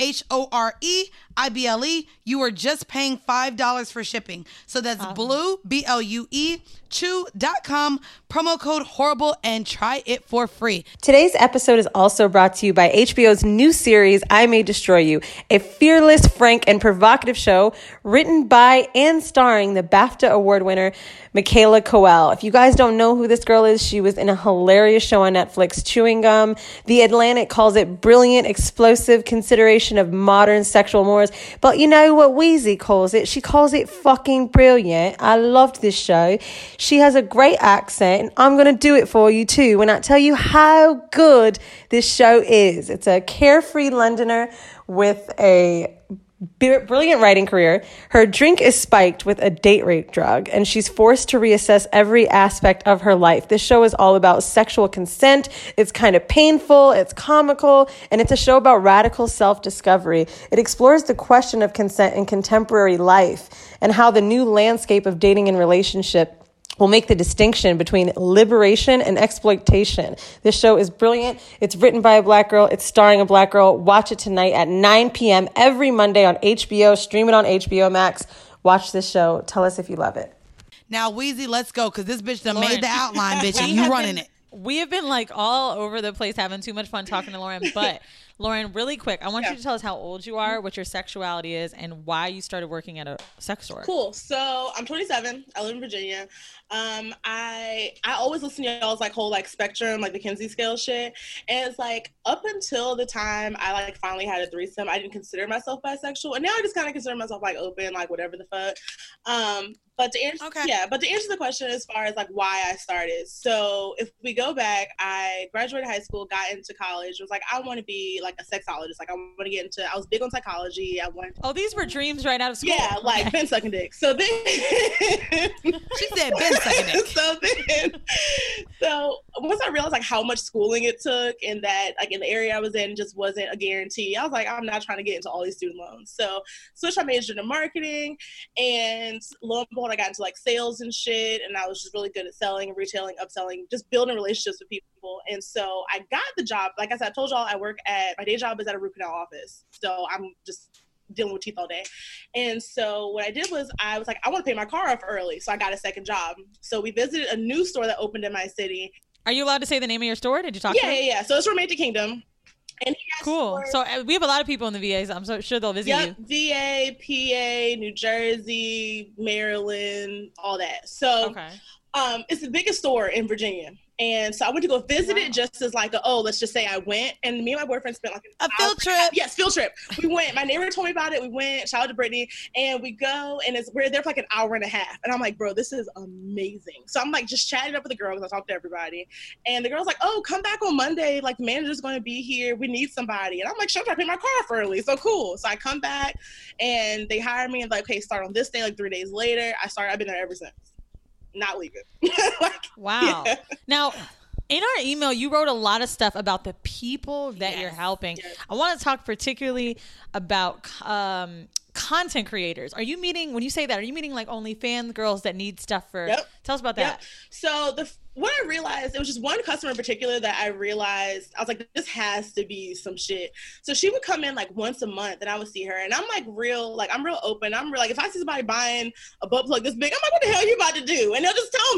WHOREIBLE. You are just paying $5 for shipping. So that's Blue, BLUE, Chew.com, promo code HORRIBLE, and try it for free. Today's episode is also brought to you by HBO's new series, I May Destroy You, a fearless, frank, and provocative show written by and starring the BAFTA Award winner, Michaela Coel. If you guys don't know who this girl is, she was in a hilarious show on Netflix, Chewing Gum. The Atlantic calls it brilliant, explosive consideration of modern sexual mores. But you know what Weezy calls it? She calls it fucking brilliant. I loved this show. She has a great accent, and I'm going to do it for you too when I tell you how good this show is. It's a carefree Londoner with a brilliant writing career. Her drink is spiked with a date rape drug, and she's forced to reassess every aspect of her life. This show is all about sexual consent. It's kind of painful, it's comical, and it's a show about radical self-discovery. It explores the question of consent in contemporary life and how the new landscape of dating and relationship will make the distinction between liberation and exploitation. This show is brilliant. It's written by a Black girl. It's starring a Black girl. Watch it tonight at 9 p.m. every Monday on HBO. Stream it on HBO Max. Watch this show. Tell us if you love it. Now, Weezy, let's go, because this bitch done made the outline, bitch, and you running it. We have been like all over the place having too much fun talking to Lauren, but Lauren, really quick, I want you to tell us how old you are, what your sexuality is, and why you started working at a sex store. Cool. So I'm 27. I live in Virginia. I always listen to y'all's like whole like spectrum, like the Kinsey scale shit. And it's like up until the time I like finally had a threesome, I didn't consider myself bisexual. And now I just kind of consider myself like open, like whatever the fuck. But to answer the question as far as like why I started. So if we go back, I graduated high school, got into college, was like, I want to be like a sexologist. Like I want to get into, I was big on psychology. Oh, these were dreams right out of school. Yeah, like Ben sucking dick. So then she said Ben sucking dick. So once I realized like how much schooling it took and that like in the area I was in just wasn't a guarantee, I was like, I'm not trying to get into all these student loans. So switched my major to marketing, and lo and behold, I got into like sales and shit, and I was just really good at selling, retailing, upselling, just building relationships with people. And so I got the job. Like I said, I told y'all my day job is at a root canal office. So I'm just dealing with teeth all day. And so what I did was I was like, I want to pay my car off early. So I got a second job. So we visited a new store that opened in my city. Are you allowed to say the name of your store? Did you talk to them? Yeah. So it's Romantic Kingdom. And cool. So we have a lot of people in the VA, so I'm so sure they'll visit you. VA, PA, New Jersey, Maryland, all that. So it's the biggest store in Virginia. And so I went to go visit it just as like, let's just say I went. And me and my boyfriend spent like a field trip. Yes, field trip. We went. My neighbor told me about it. We went. Shout out to Brittany. And we go, and we're there for like an hour and a half. And I'm like, bro, this is amazing. So I'm like just chatting up with the girl because I talked to everybody. And the girl's like, oh, come back on Monday. Like the manager's going to be here. We need somebody. And I'm like, sure, I pay my car off early. So cool. So I come back, and they hire me and like, okay, start on this day. Like 3 days later, I've been there ever since. Not leaving. Wow. Yeah. Now, in our email, you wrote a lot of stuff about the people that you're helping. Yes. I want to talk particularly about content creators. Are you meeting, when you say that, are you meeting like OnlyFans girls that need stuff for, tell us about that. So what I realized, it was just one customer in particular that I realized, I was like, this has to be some shit. So she would come in like once a month and I would see her, and I'm like I'm real open. I'm real, like, if I see somebody buying a butt plug this big, I'm like, what the hell are you about to do? And they'll just tell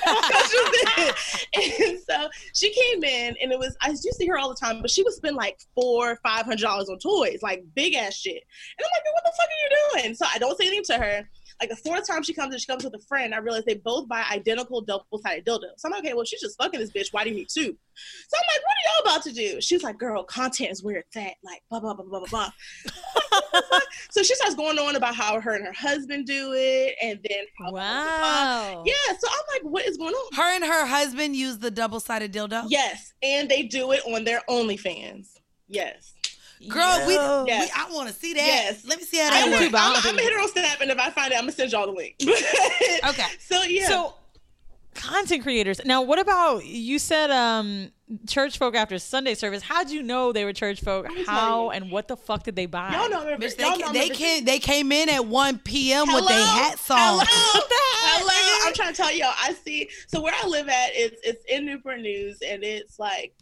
me. And so she came in, and I used to see her all the time, but she would spend like $400-$500 on toys, like big ass shit. And I'm like, what the fuck are you doing? So I don't say anything to her. Like the fourth time she comes with a friend, I realized they both buy identical double-sided dildos. So I'm like, okay, well, she's just fucking this bitch. Why do you need two? So I'm like, what are y'all about to do? She's like, girl, content is where it's at. Like, blah, blah, blah, blah, blah, blah. So she starts going on about how her and her husband do it. And then, wow. Yeah. So I'm like, what is going on? Her and her husband use the double-sided dildo? Yes. And they do it on their OnlyFans. Yes. Girl, I want to see that. Yes. Let me see how that works. I'm going to hit her on Snap, and if I find it, I'm going to send y'all the link. Okay. So, yeah. So, content creators. Now, what about, you said church folk after Sunday service. How'd you know they were church folk? How and what the fuck did they buy? Y'all know, they came in at 1 p.m. with their hats on. Hello. I'm trying to tell y'all. I see. So where I live at, it's in Newport News, and it's like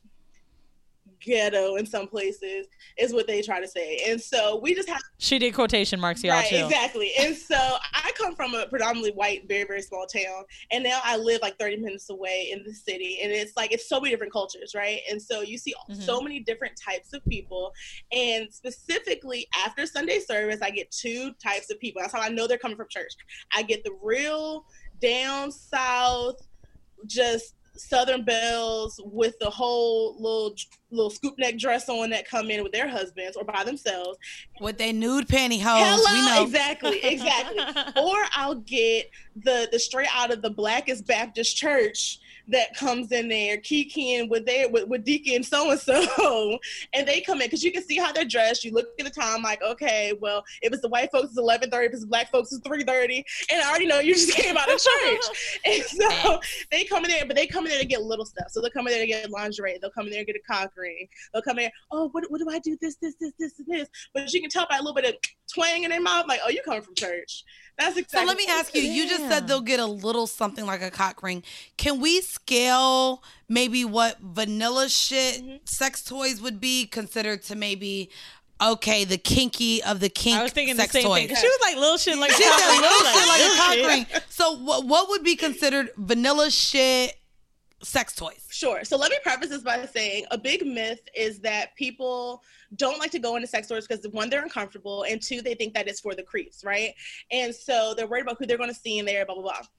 ghetto in some places is what they try to say. And so we just have, she did quotation marks, y'all, right, too. exactly. And so I come from a predominantly white, very, very small town, and now I live like 30 minutes away in the city, and it's like, it's so many different cultures, right? And so you see so many different types of people, and specifically after Sunday service, I get two types of people. That's how I know they're coming from church. I get the real down south, just Southern belles with the whole little scoop neck dress on that come in with their husbands or by themselves with their nude pantyhose. Hello, we know. exactly. Or I'll get the straight out of the Blackest Baptist Church that comes in there kikiing with Deacon so and so, and they come in because you can see how they're dressed. You look at the time, like, okay, well, if it's the white folks, it's 11:30. If it's the black folks, it's 3:30, and I already know you just came out of church. And so they come in there, but they come in there to get little stuff. So they'll come in there to get lingerie. They'll come in there and get a cock ring. They'll come in there, oh, what do I do? This, and this. But you can tell by a little bit of twang in their mouth, like, oh, you coming from church. That's exactly. So let me ask you, you just said they'll get a little something like a cock ring. Can we scale maybe what vanilla shit sex toys would be considered to maybe, okay, the kinky of the kink sex toys? I was thinking the same thing. She was like little shit like she said little shit like a cock ring. So what would be considered vanilla shit sex toys? Sure. So let me preface this by saying a big myth is that people don't like to go into sex stores because, one, they're uncomfortable, and two, they think that it's for the creeps, right? And so they're worried about who they're going to see in there, blah, blah, blah.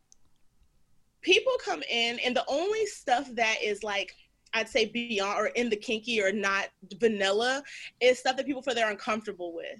People come in, and the only stuff that is like, I'd say beyond or in the kinky or not vanilla is stuff that people feel they're uncomfortable with.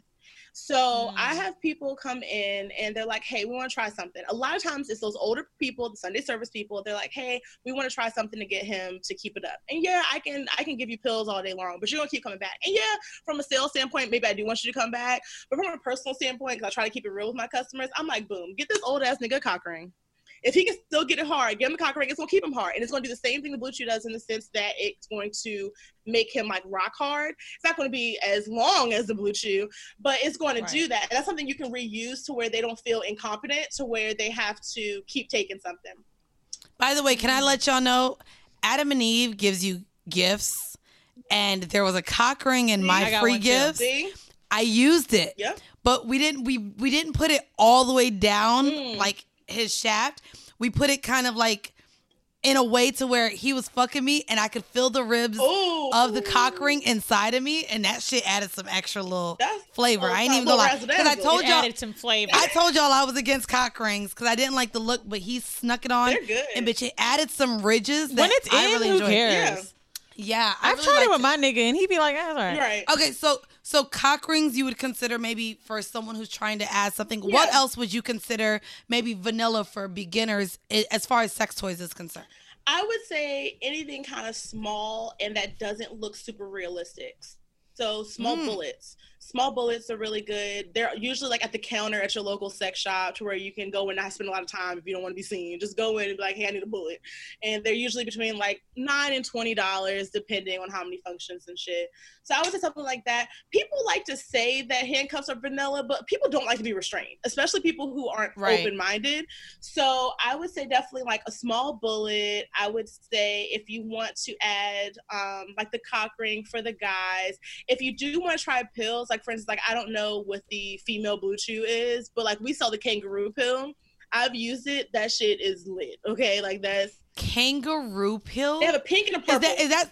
So I have people come in and they're like, hey, we want to try something. A lot of times it's those older people, the Sunday service people. They're like, hey, we want to try something to get him to keep it up. And yeah, I can give you pills all day long, but you're going to keep coming back. And yeah, from a sales standpoint, maybe I do want you to come back. But from a personal standpoint, because I try to keep it real with my customers, I'm like, boom, get this old ass nigga a cock ring. If he can still get it hard, get him a cock ring, it's going to keep him hard. And it's going to do the same thing the Blue Chew does in the sense that it's going to make him like rock hard. It's not going to be as long as the Blue Chew, but it's going to do that. And that's something you can reuse to where they don't feel incompetent, to where they have to keep taking something. By the way, can I let y'all know, Adam and Eve gives you gifts, and there was a cock ring in my free gifts. I used it, but we didn't put it all the way down like his shaft. We put it kind of like in a way to where he was fucking me and I could feel the ribs of the cock ring inside of me, and that shit added some extra little flavor. I ain't even gonna lie, because I told y'all added some flavor. I told y'all I was against cock rings because I didn't like the look, but he snuck it on. They're good. And bitch, it added some ridges that when it's I in, really who enjoyed. cares? Yeah, I've really tried it with it. my nigga, and he'd be like, "That's all right." Right. Okay, so cock rings you would consider maybe for someone who's trying to add something. What else would you consider maybe vanilla for beginners as far as sex toys is concerned? I would say anything kind of small and that doesn't look super realistic. So small bullets. Small bullets are really good. They're usually like at the counter at your local sex shop, to where you can go and not spend a lot of time if you don't want to be seen. Just go in and be like, hey, I need a bullet. And they're usually between like $9 and $20 depending on how many functions and shit. So I would say something like that. People like to say that handcuffs are vanilla, but people don't like to be restrained, especially people who aren't open-minded. So I would say definitely like a small bullet. I would say if you want to add like the cock ring for the guys. If you do want to try pills, like for instance, like I don't know what the female Blue Chew is, but like we sell the kangaroo pill. I've used it. That shit is lit. Okay, like that's kangaroo pill. They have a pink and a purple.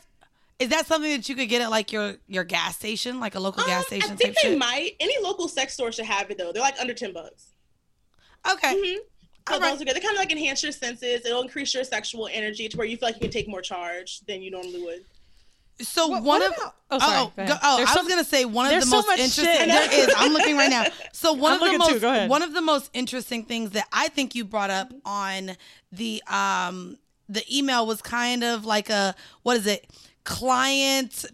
Is that something that you could get at like your gas station, like a local gas station? I think they might. Any local sex store should have it though. They're like under $10. Okay. So those are good. They kind of like enhance your senses. It'll increase your sexual energy to where you feel like you can take more charge than you normally would. So I was gonna say one of the so most much interesting. shit. There is. I'm looking right now. So one of the most interesting things that I think you brought up on the email was kind of like a, what is it, client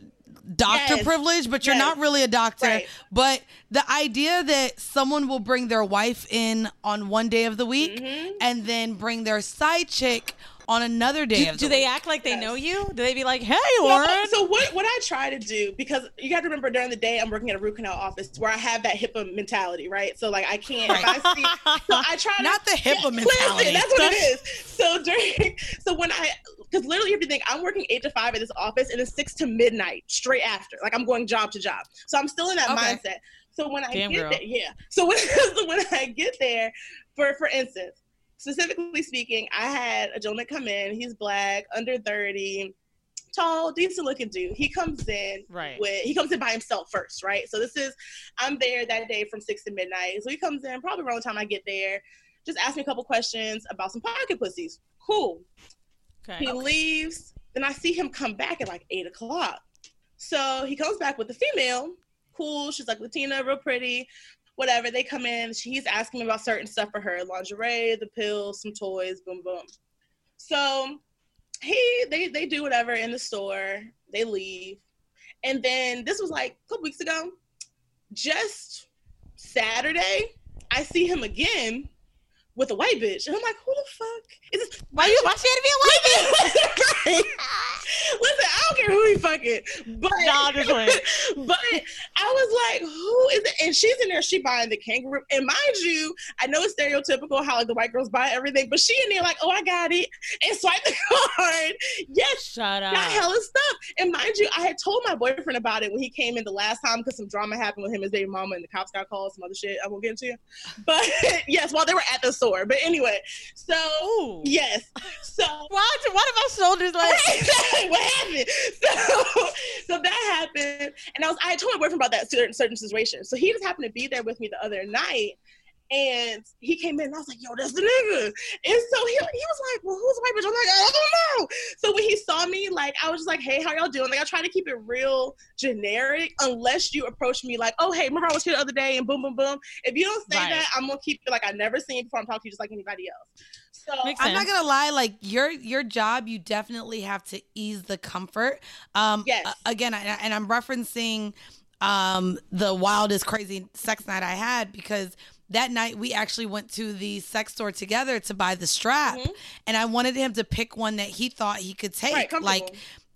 doctor privilege, but you're not really a doctor. Right. But the idea that someone will bring their wife in on one day of the week and then bring their side chick on another day of the Do they week. act like they know you? Do they be like, hey, Lauren? So what I try to do, because you got to remember during the day I'm working at a root canal office where I have that HIPAA mentality, right? So like I can't, if I see, so I try to. Not the HIPAA mentality. Listen, that's what it is. So when because literally everything, I'm working 8 to 5 at this office and it's 6 to midnight straight after. Like I'm going job to job. So I'm still in that mindset. So when I get there, So when I get there, for instance, specifically speaking, I had a gentleman come in. He's black, under 30, tall, decent looking dude. He comes in he comes in by himself first, right? So I'm there that day from 6 to midnight. So he comes in probably around the time I get there, just ask me a couple questions about some pocket pussies. Cool. Okay. He leaves. Then I see him come back at like 8 o'clock. So he comes back with a female. Cool. She's like Latina, real pretty. Whatever, they come in, he's asking me about certain stuff for her, lingerie, the pills, some toys, boom, boom. So they do whatever in the store, they leave. And then this was like a couple weeks ago, just Saturday, I see him again with a white bitch. And I'm like, who the fuck is this? Why she had to be a white bitch? Listen, I don't care who he fucking, but but I was like, who is it? And she's in there, she buying the kangaroo. And mind you, I know it's stereotypical how like the white girls buy everything, but she in there like, oh, I got it, and swipe the card. Yes, shut up. Got hella stuff. And mind you, I had told my boyfriend about it when he came in the last time because some drama happened with him, his baby mama, and the cops got called, some other shit I won't get into. But yes, while they were at the store. But anyway, so yes, so what of our soldiers like? What happened? So that happened, and I had told my boyfriend about that certain situation. So he just happened to be there with me the other night, and he came in, and I was like, "Yo, that's the nigga." And so he was like, "Well, who's the white bitch?" I'm like, "I don't know." So when he saw me, like, I was just like, "Hey, how y'all doing?" Like, I try to keep it real generic, unless you approach me like, "Oh, hey, remember I was here the other day?" and boom, boom, boom. If you don't say that, I'm gonna keep it like I never seen you before. I'm talking to you just like anybody else. So I'm not gonna lie, like your job, you definitely have to ease the comfort. Yes. Again, and I'm referencing the wildest crazy sex night I had, because that night we actually went to the sex store together to buy the strap, and I wanted him to pick one that he thought he could take, like.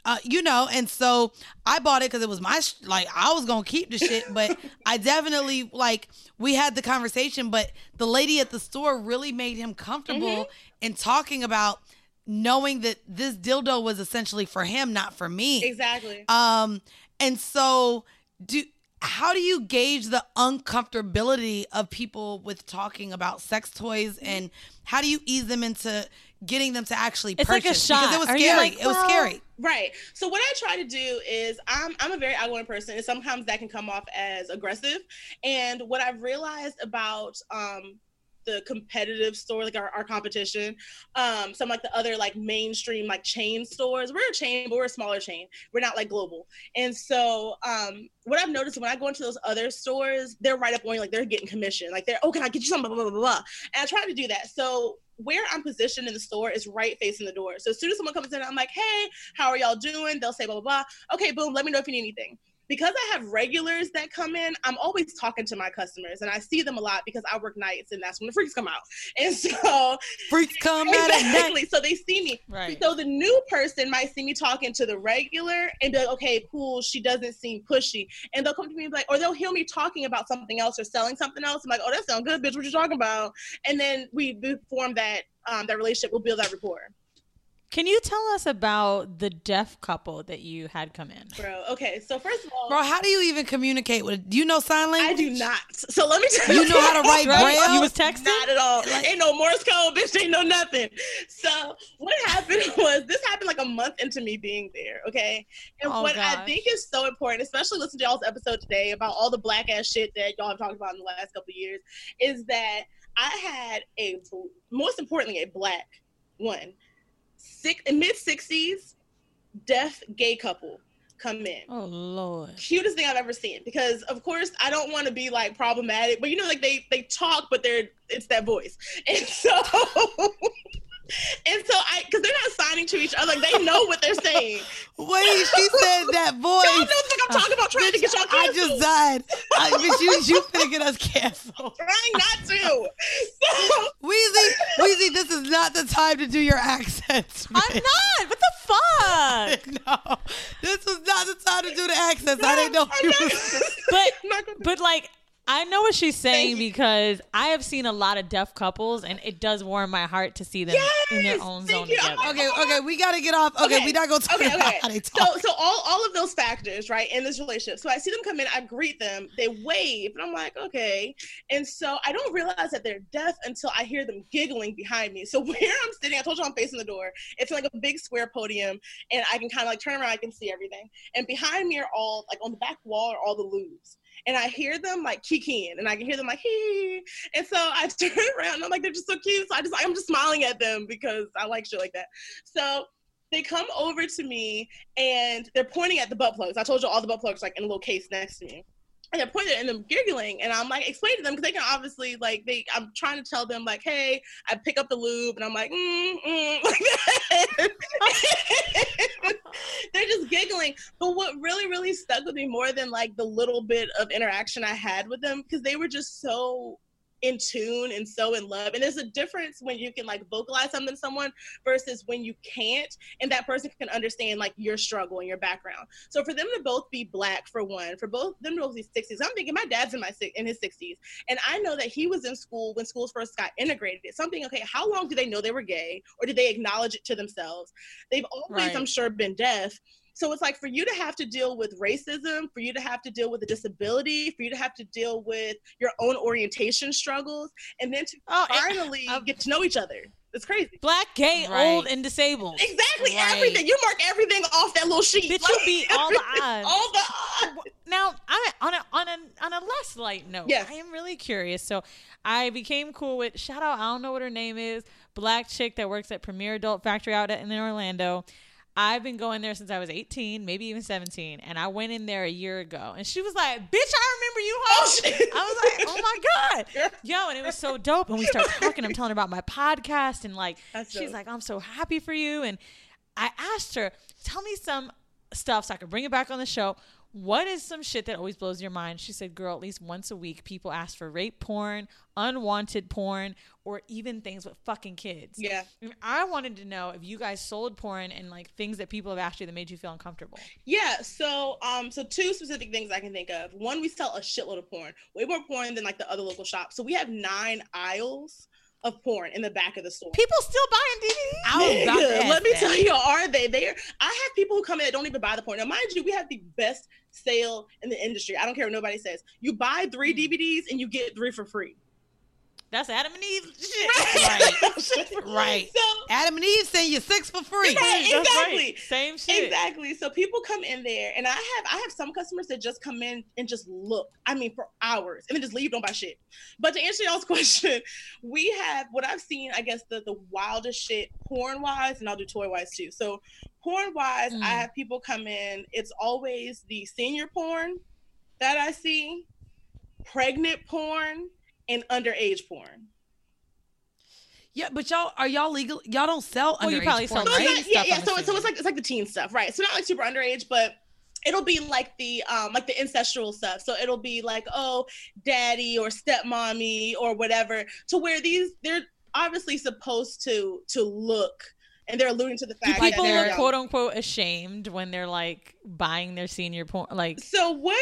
And so I bought it because it was I was going to keep the shit, but I definitely, we had the conversation, but the lady at the store really made him comfortable in talking about knowing that this dildo was essentially for him, not for me. Exactly. And so how do you gauge the uncomfortability of people with talking about sex toys, and how do you ease them into getting them to actually purchase? It's like a shot. Because it was scary. It was scary. Right. So what I try to do is I'm a very outgoing person, and sometimes that can come off as aggressive. And what I've realized about the competitive store, like our competition, some like the other like mainstream like chain stores. We're a chain, but we're a smaller chain. We're not like global. And so what I've noticed when I go into those other stores, they're right up on you, like they're getting commission. Like can I get you something, blah, blah, blah, blah. And I try to do that. So where I'm positioned in the store is right facing the door. So as soon as someone comes in, I'm like, hey, how are y'all doing? They'll say blah, blah, blah. Okay, boom, let me know if you need anything. Because I have regulars that come in, I'm always talking to my customers, and I see them a lot because I work nights, and that's when the freaks come out. And so freaks come out at night. So they see me. Right. So the new person might see me talking to the regular and be like, okay, cool, she doesn't seem pushy. And they'll come to me and be like, or they'll hear me talking about something else or selling something else. I'm like, oh, that sounds good, bitch, what you talking about? And then we form that relationship, we'll build that rapport. Can you tell us about the deaf couple that you had come in? Bro, okay, so first of all... Bro, how do you even communicate with it? Do you know sign language? I do not. So let me tell you. You know how to write Braille? You was texting? Not at all. Ain't no Morse code, bitch, ain't no nothing. So what happened was, this happened like a month into me being there, okay? And I think is so important, especially listening to y'all's episode today about all the black ass shit that y'all have talked about in the last couple of years, is that I had most importantly, a black one, mid-60s, deaf gay couple come in. Oh, Lord. Cutest thing I've ever seen. Because, of course, I don't want to be, like, problematic. But, like, they talk, but it's that voice. And so... because they're not signing to each other. Like, they know what they're saying. Wait, she said that voice. Y'all know what I'm talking about trying to get y'all canceled. I just died. Bitch, you finna get us canceled. Trying not to. So, Weezy, this is not the time to do your accents. I'm not. What the fuck? No, this was not the time to do the accents. I didn't know you was. But like, I know what she's saying because I have seen a lot of deaf couples, and it does warm my heart to see them in their own zone together. Okay, we gotta get off. Okay, we not gonna talk about how they talk. So all of those factors, right, in this relationship. So I see them come in, I greet them, they wave, and I'm like, okay. And so I don't realize that they're deaf until I hear them giggling behind me. So where I'm sitting, I told you I'm facing the door. It's like a big square podium, and I can kind of like turn around, I can see everything. And behind me are all, like on the back wall are all the lubes. And I hear them like kikiing, and I can hear them like hee. And so I turn around, and I'm like, they're just so cute. So I'm just smiling at them because I like shit like that. So they come over to me, and they're pointing at the butt plugs. I told you all the butt plugs like in a little case next to me. And they're pointing and them giggling, and I'm like explaining to them because they can obviously like I'm trying to tell them like, hey, I pick up the lube, and I'm like, like that. They're just giggling. But what really, really stuck with me more than like the little bit of interaction I had with them, because they were just so in tune and so in love. And there's a difference when you can like vocalize something to someone versus when you can't, and that person can understand like your struggle and your background. So for them to both be Black, for one, for both them to both be 60s, I'm thinking my dad's in his 60s, and I know that he was in school when schools first got integrated. So I'm thinking, okay, how long do they know they were gay, or did they acknowledge it to themselves? They've always, I'm sure, been deaf. So it's like for you to have to deal with racism, for you to have to deal with a disability, for you to have to deal with your own orientation struggles, and then to finally get to know each other. It's crazy. Black, gay, old, and disabled. Exactly. Right. Everything. You mark everything off that little sheet. Bitch, you beat all the odds. All the odds. Now, on a less light note, I am really curious. So I became cool with, shout out, I don't know what her name is, Black chick that works at Premier Adult Factory out in Orlando. I've been going there since I was 18, maybe even 17, and I went in there a year ago, and she was like, bitch, I remember you, ho. I was like, oh my God. Yo, and it was so dope. And we started talking, I'm telling her about my podcast, and like, she's like, I'm so happy for you. And I asked her, tell me some stuff so I could bring it back on the show. What is some shit that always blows your mind? She said, girl, at least once a week, people ask for rape porn, unwanted porn, or even things with fucking kids. Yeah. And I wanted to know if you guys sold porn and like things that people have asked you that made you feel uncomfortable. Yeah. So two specific things I can think of. One, we sell a shitload of porn, way more porn than like the other local shops. So we have 9 aisles of porn in the back of the store. People still buying DVDs? Let me tell you, are they there? I have people who come in that don't even buy the porn. Now, mind you, we have the best sale in the industry. I don't care what nobody says. You buy 3 DVDs and you get 3 for free. That's Adam and Eve shit. Right. So, Adam and Eve send you 6 for free. Right, exactly. Right. Same shit. Exactly. So people come in there, and I have some customers that just come in and just look. I mean, for hours, and then just leave, don't buy shit. But to answer y'all's question, we have what I've seen, I guess, the wildest shit porn-wise, and I'll do toy-wise too. So porn-wise, I have people come in. It's always the senior porn that I see, pregnant porn, and underage porn. Yeah, but are y'all legal? Y'all don't sell underage you probably porn, sell right? So it's like the teen stuff, right? So not like super underage, but it'll be like the incestual stuff. So it'll be like, oh, daddy or stepmommy or whatever, to where they're obviously supposed to look. And they're alluding to the fact that people are quote unquote ashamed when they're like buying their senior porn. Like, so what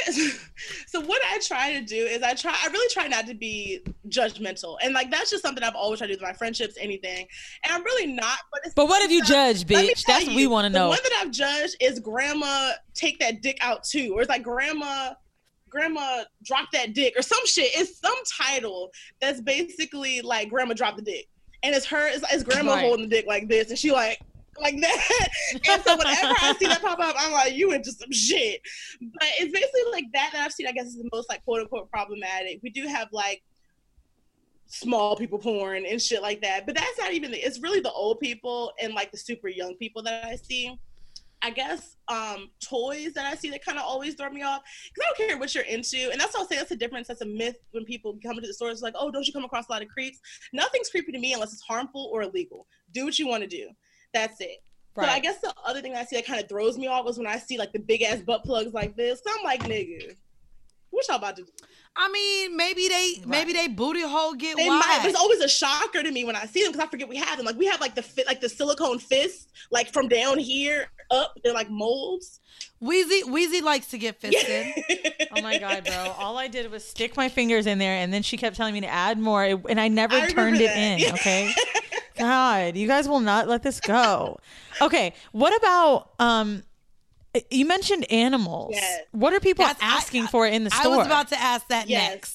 I try to do is I really try not to be judgmental, and like that's just something I've always tried to do with my friendships, anything. And I'm really not. But what have you judged, bitch? That's what we want to know. The one that I've judged is grandma take that dick out too, or it's like grandma drop that dick or some shit. It's some title that's basically like grandma drop the dick. And it's grandma holding the dick like this, and she like that. And so whenever I see that pop up, I'm like, you into some shit. But it's basically like that I've seen, I guess, is the most like quote unquote problematic. We do have like small people porn and shit like that, but that's not even it's really the old people and like the super young people that I see. I guess toys that I see that kind of always throw me off, because I don't care what you're into. And that's what I'll say, that's a difference. That's a myth when people come into the stores. It's like, oh, don't you come across a lot of creeps? Nothing's creepy to me unless it's harmful or illegal. Do what you want to do. That's it. But I guess the other thing I see that kind of throws me off was when I see like the big ass butt plugs like this. So I'm like, nigga, what y'all about to do? I mean, maybe they booty hole get they wide. Might, but it's always a shocker to me when I see them because I forget we have them. Like we have like the silicone fists, like from down here up. They're like molds. Weezy likes to get fisted. Oh my God, bro! All I did was stick my fingers in there, and then she kept telling me to add more, and I never turned it in. Okay, God, you guys will not let this go. Okay, what about you mentioned animals. Yes. What are people asking for in the store? I was about to ask that next.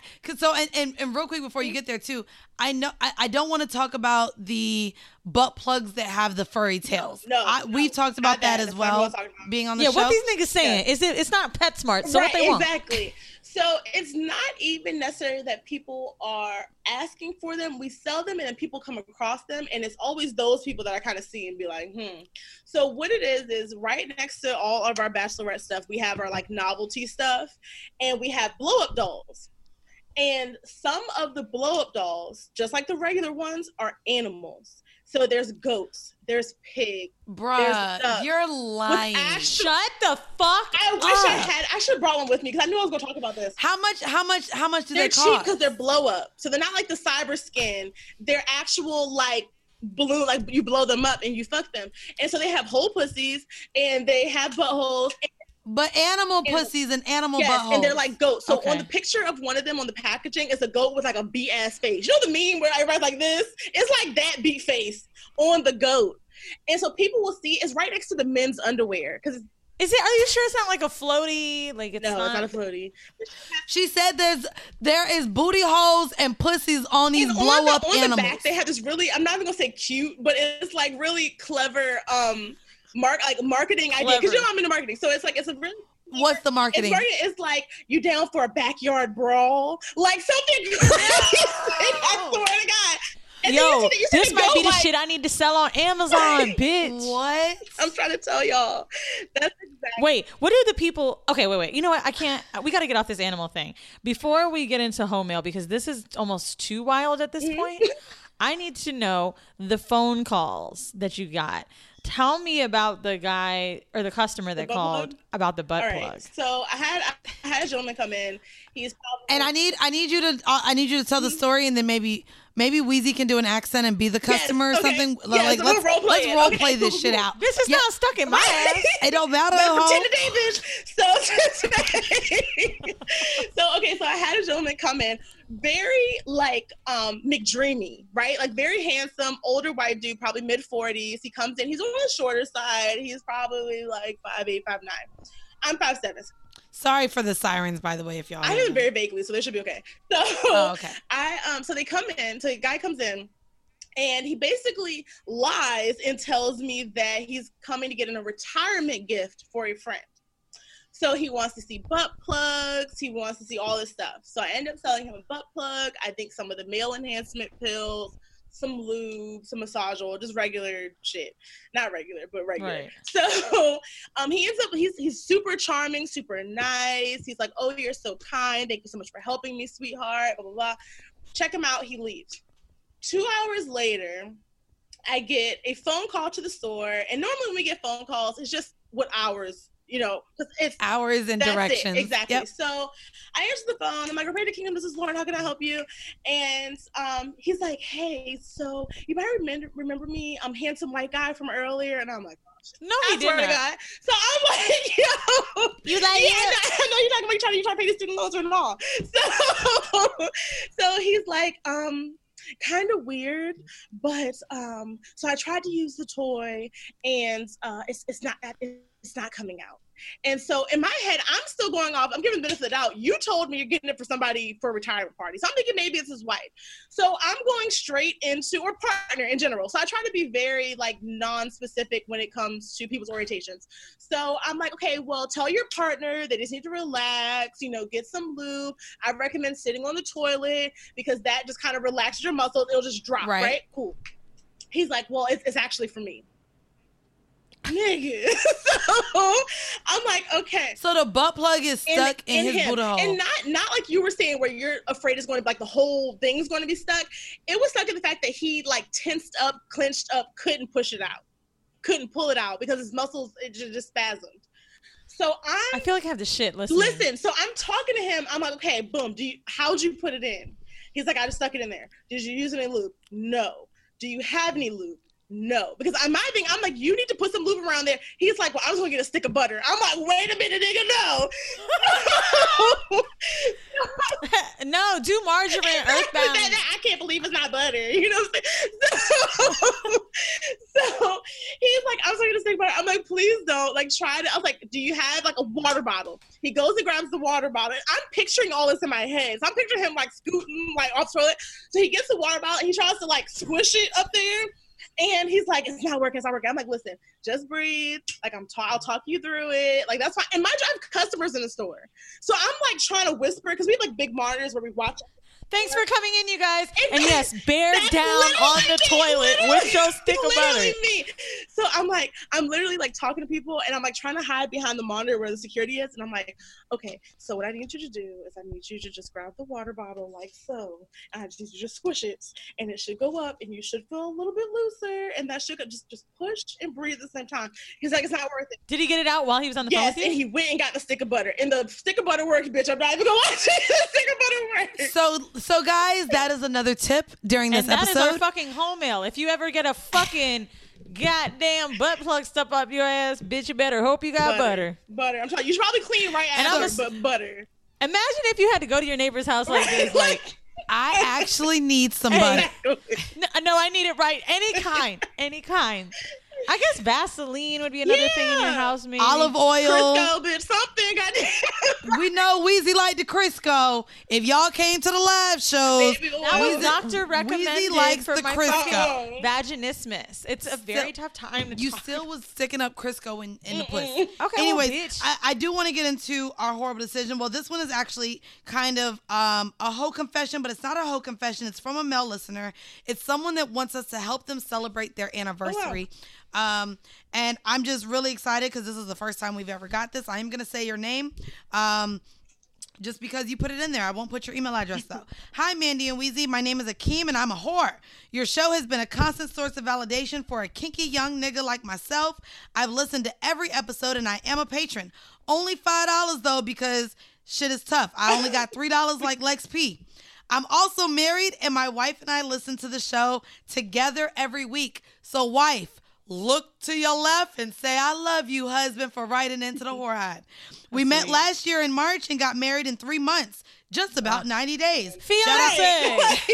And real quick before you get there too, I know I don't want to talk about the butt plugs that have the furry tails. We've talked about that as well. Being on the show. Yeah, what these niggas saying is it's not PetSmart. So what they want? Exactly. So it's not even necessarily that people are asking for them. We sell them and then people come across them. And it's always those people that I kind of see and be like, So what it is right next to all of our bachelorette stuff, we have our like novelty stuff and we have blow up dolls. And some of the blow up dolls, just like the regular ones, are animals. So there's goats, there's pig. Bruh, you're lying. Shut the fuck up. I should have brought one with me because I knew I was going to talk about this. How much do they cost? They're cheap because they're blow up. So they're not like the cyber skin. They're actual like balloon, like you blow them up and you fuck them. And so they have whole pussies and they have buttholes. But animal pussies and animal buttholes. And they're like goats. So on the picture of one of them on the packaging is a goat with like a beat ass face. You know the meme where everybody's like this? It's like that beat face on the goat. And so people will see it's right next to the men's underwear. Because are you sure it's not like a floaty? Like it's not a floaty. She said there is booty holes and pussies on these blow up animals. On the back they have this really, I'm not even gonna say cute, but it's like really clever marketing idea because you know I'm into marketing, so it's a really. What's the marketing? It's like you down for a backyard brawl, like something crazy. I swear to God. And yo, this might be the shit I need to sell on Amazon, bitch. What? I'm trying to tell y'all. That's exactly. Wait, what are the people? Okay, wait. You know what? I can't. We got to get off this animal thing before we get into home mail because this is almost too wild at this point. I need to know the phone calls that you got. Tell me about the guy or the customer that called about the butt plug. So I had a gentleman come in. He's probably and I need you to tell the story and then maybe Weezy can do an accent and be the customer or something. Yes, let's role play this shit out. This is not stuck in my ass. It don't matter. Pretend today, bitch. So I had a gentleman come in, very like McDreamy, right? Like very handsome, older white dude, probably mid-40s. He comes in, he's on the shorter side. He's probably like 5'8", 5'9". I'm 5'7". Sorry for the sirens, by the way, if y'all. I hear them very vaguely, so they should be okay. So so they come in. So the guy comes in, and he basically lies and tells me that he's coming to get a retirement gift for a friend. So he wants to see butt plugs. He wants to see all this stuff. So I end up selling him a butt plug. I think some of the male enhancement pills, some lube, some massage oil, just regular shit. Not regular, but regular. Right. So he ends up, he's super charming, super nice. He's like, oh, you're so kind. Thank you so much for helping me, sweetheart, blah, blah, blah. Check him out. He leaves. 2 hours later, I get a phone call to the store. And normally when we get phone calls, it's just what hours, because it's hours and directions. Exactly. Yep. So I answer the phone. I'm like, Greater Kingdom, this is Lauren. How can I help you? And he's like, hey, so you might remember me? I'm handsome white guy from earlier. And I'm like, no, he didn't. So I'm like, yo, you like, I know you're not gonna be trying to pay the student loans or all. So he's like, kind of weird, but so I tried to use the toy, and it's not coming out. And so in my head, I'm still going off. I'm giving the benefit of the doubt. You told me you're getting it for somebody for a retirement party. So I'm thinking maybe it's his wife. So I'm going straight into, or partner in general. So I try to be very like non-specific when it comes to people's orientations. So I'm like, okay, well, tell your partner they just need to relax, get some lube. I recommend sitting on the toilet because that just kind of relaxes your muscles. It'll just drop, right? Cool. He's like, well, it's actually for me. Nigga. So I'm like, okay. So the butt plug is stuck in his booty hole. And not like you were saying where you're afraid it's going to be like the whole thing's going to be stuck. It was stuck in the fact that he like tensed up, clenched up, couldn't push it out. couldn't pull it out because his muscles it just spasmed. So I feel like I have the shit. Listen. So I'm talking to him. I'm like, okay, boom. How'd you put it in? He's like, I just stuck it in there. Did you use any lube? No. Do you have any lube? No. Because I'm like, you need to put some lube around there. He's like, well, I was going to get a stick of butter. I'm like, wait a minute, nigga, no. No, do margarine earthbound. I can't believe it's not butter. You know what I'm saying? So he's like, I was going to get a stick of butter. I'm like, please don't. Like, try it. I was like, do you have like a water bottle? He goes and grabs the water bottle. I'm picturing all this in my head. So I'm picturing him like scooting like off the toilet. So he gets the water bottle and he tries to like squish it up there. And he's like, it's not working. I'm like, listen, just breathe. Like, I'll talk you through it. Like, that's fine. And mind you, I have customers in the store. So I'm like trying to whisper because we have like big monitors where we watch. Thanks for coming in, you guys. And yes, bear down on the toilet with your stick of butter. Me. So I'm literally like talking to people and I'm like trying to hide behind the monitor where the security is. And I'm like, okay, so what I need you to do is I need you to just grab the water bottle like so. And I just need you to just squish it and it should go up and you should feel a little bit looser. And that should go, just push and breathe at the same time. He's like, it's not worth it. Did he get it out while he was on the phone with you? Yes, and he went and got the stick of butter. And the stick of butter works, bitch. I'm not even gonna watch it. The stick of butter works. So guys, that is another tip during this episode. And that is our fucking home mail. If you ever get a fucking goddamn butt plug stuck up your ass, bitch, you better hope you got butter. Butter. I'm telling you, should probably clean right after, but butter. Imagine if you had to go to your neighbor's house like this, like, I actually need some butter. No, I need it right. Any kind. I guess Vaseline would be another thing in your house, maybe. Olive oil. Crisco, bitch, something. We know Weezy liked the Crisco. If y'all came to the live shows, that was doctor recommended likes for the my Crisco. Vaginismus. It's a very tough time to You talk. still was sticking up Crisco in the pussy. Okay, anyways, well, bitch. I do want to get into our horrible decision. Well, this one is actually kind of a hoe confession, but it's not a hoe confession. It's from a male listener. It's someone that wants us to help them celebrate their anniversary. And I'm just really excited because this is the first time we've ever got this. I am going to say your name. Just because you put it in there. I won't put your email address though. Hi, Mandy and Weezy. My name is Akeem and I'm a whore. Your show has been a constant source of validation for a kinky young nigga like myself. I've listened to every episode and I am a patron. Only $5 though because shit is tough. I only got $3 like Lex P. I'm also married and my wife and I listen to the show together every week. So wife, look to your left and say, I love you, husband, for writing into the whore hide. We met last year in March and got married in 3 months, just about 90 days. Fiance!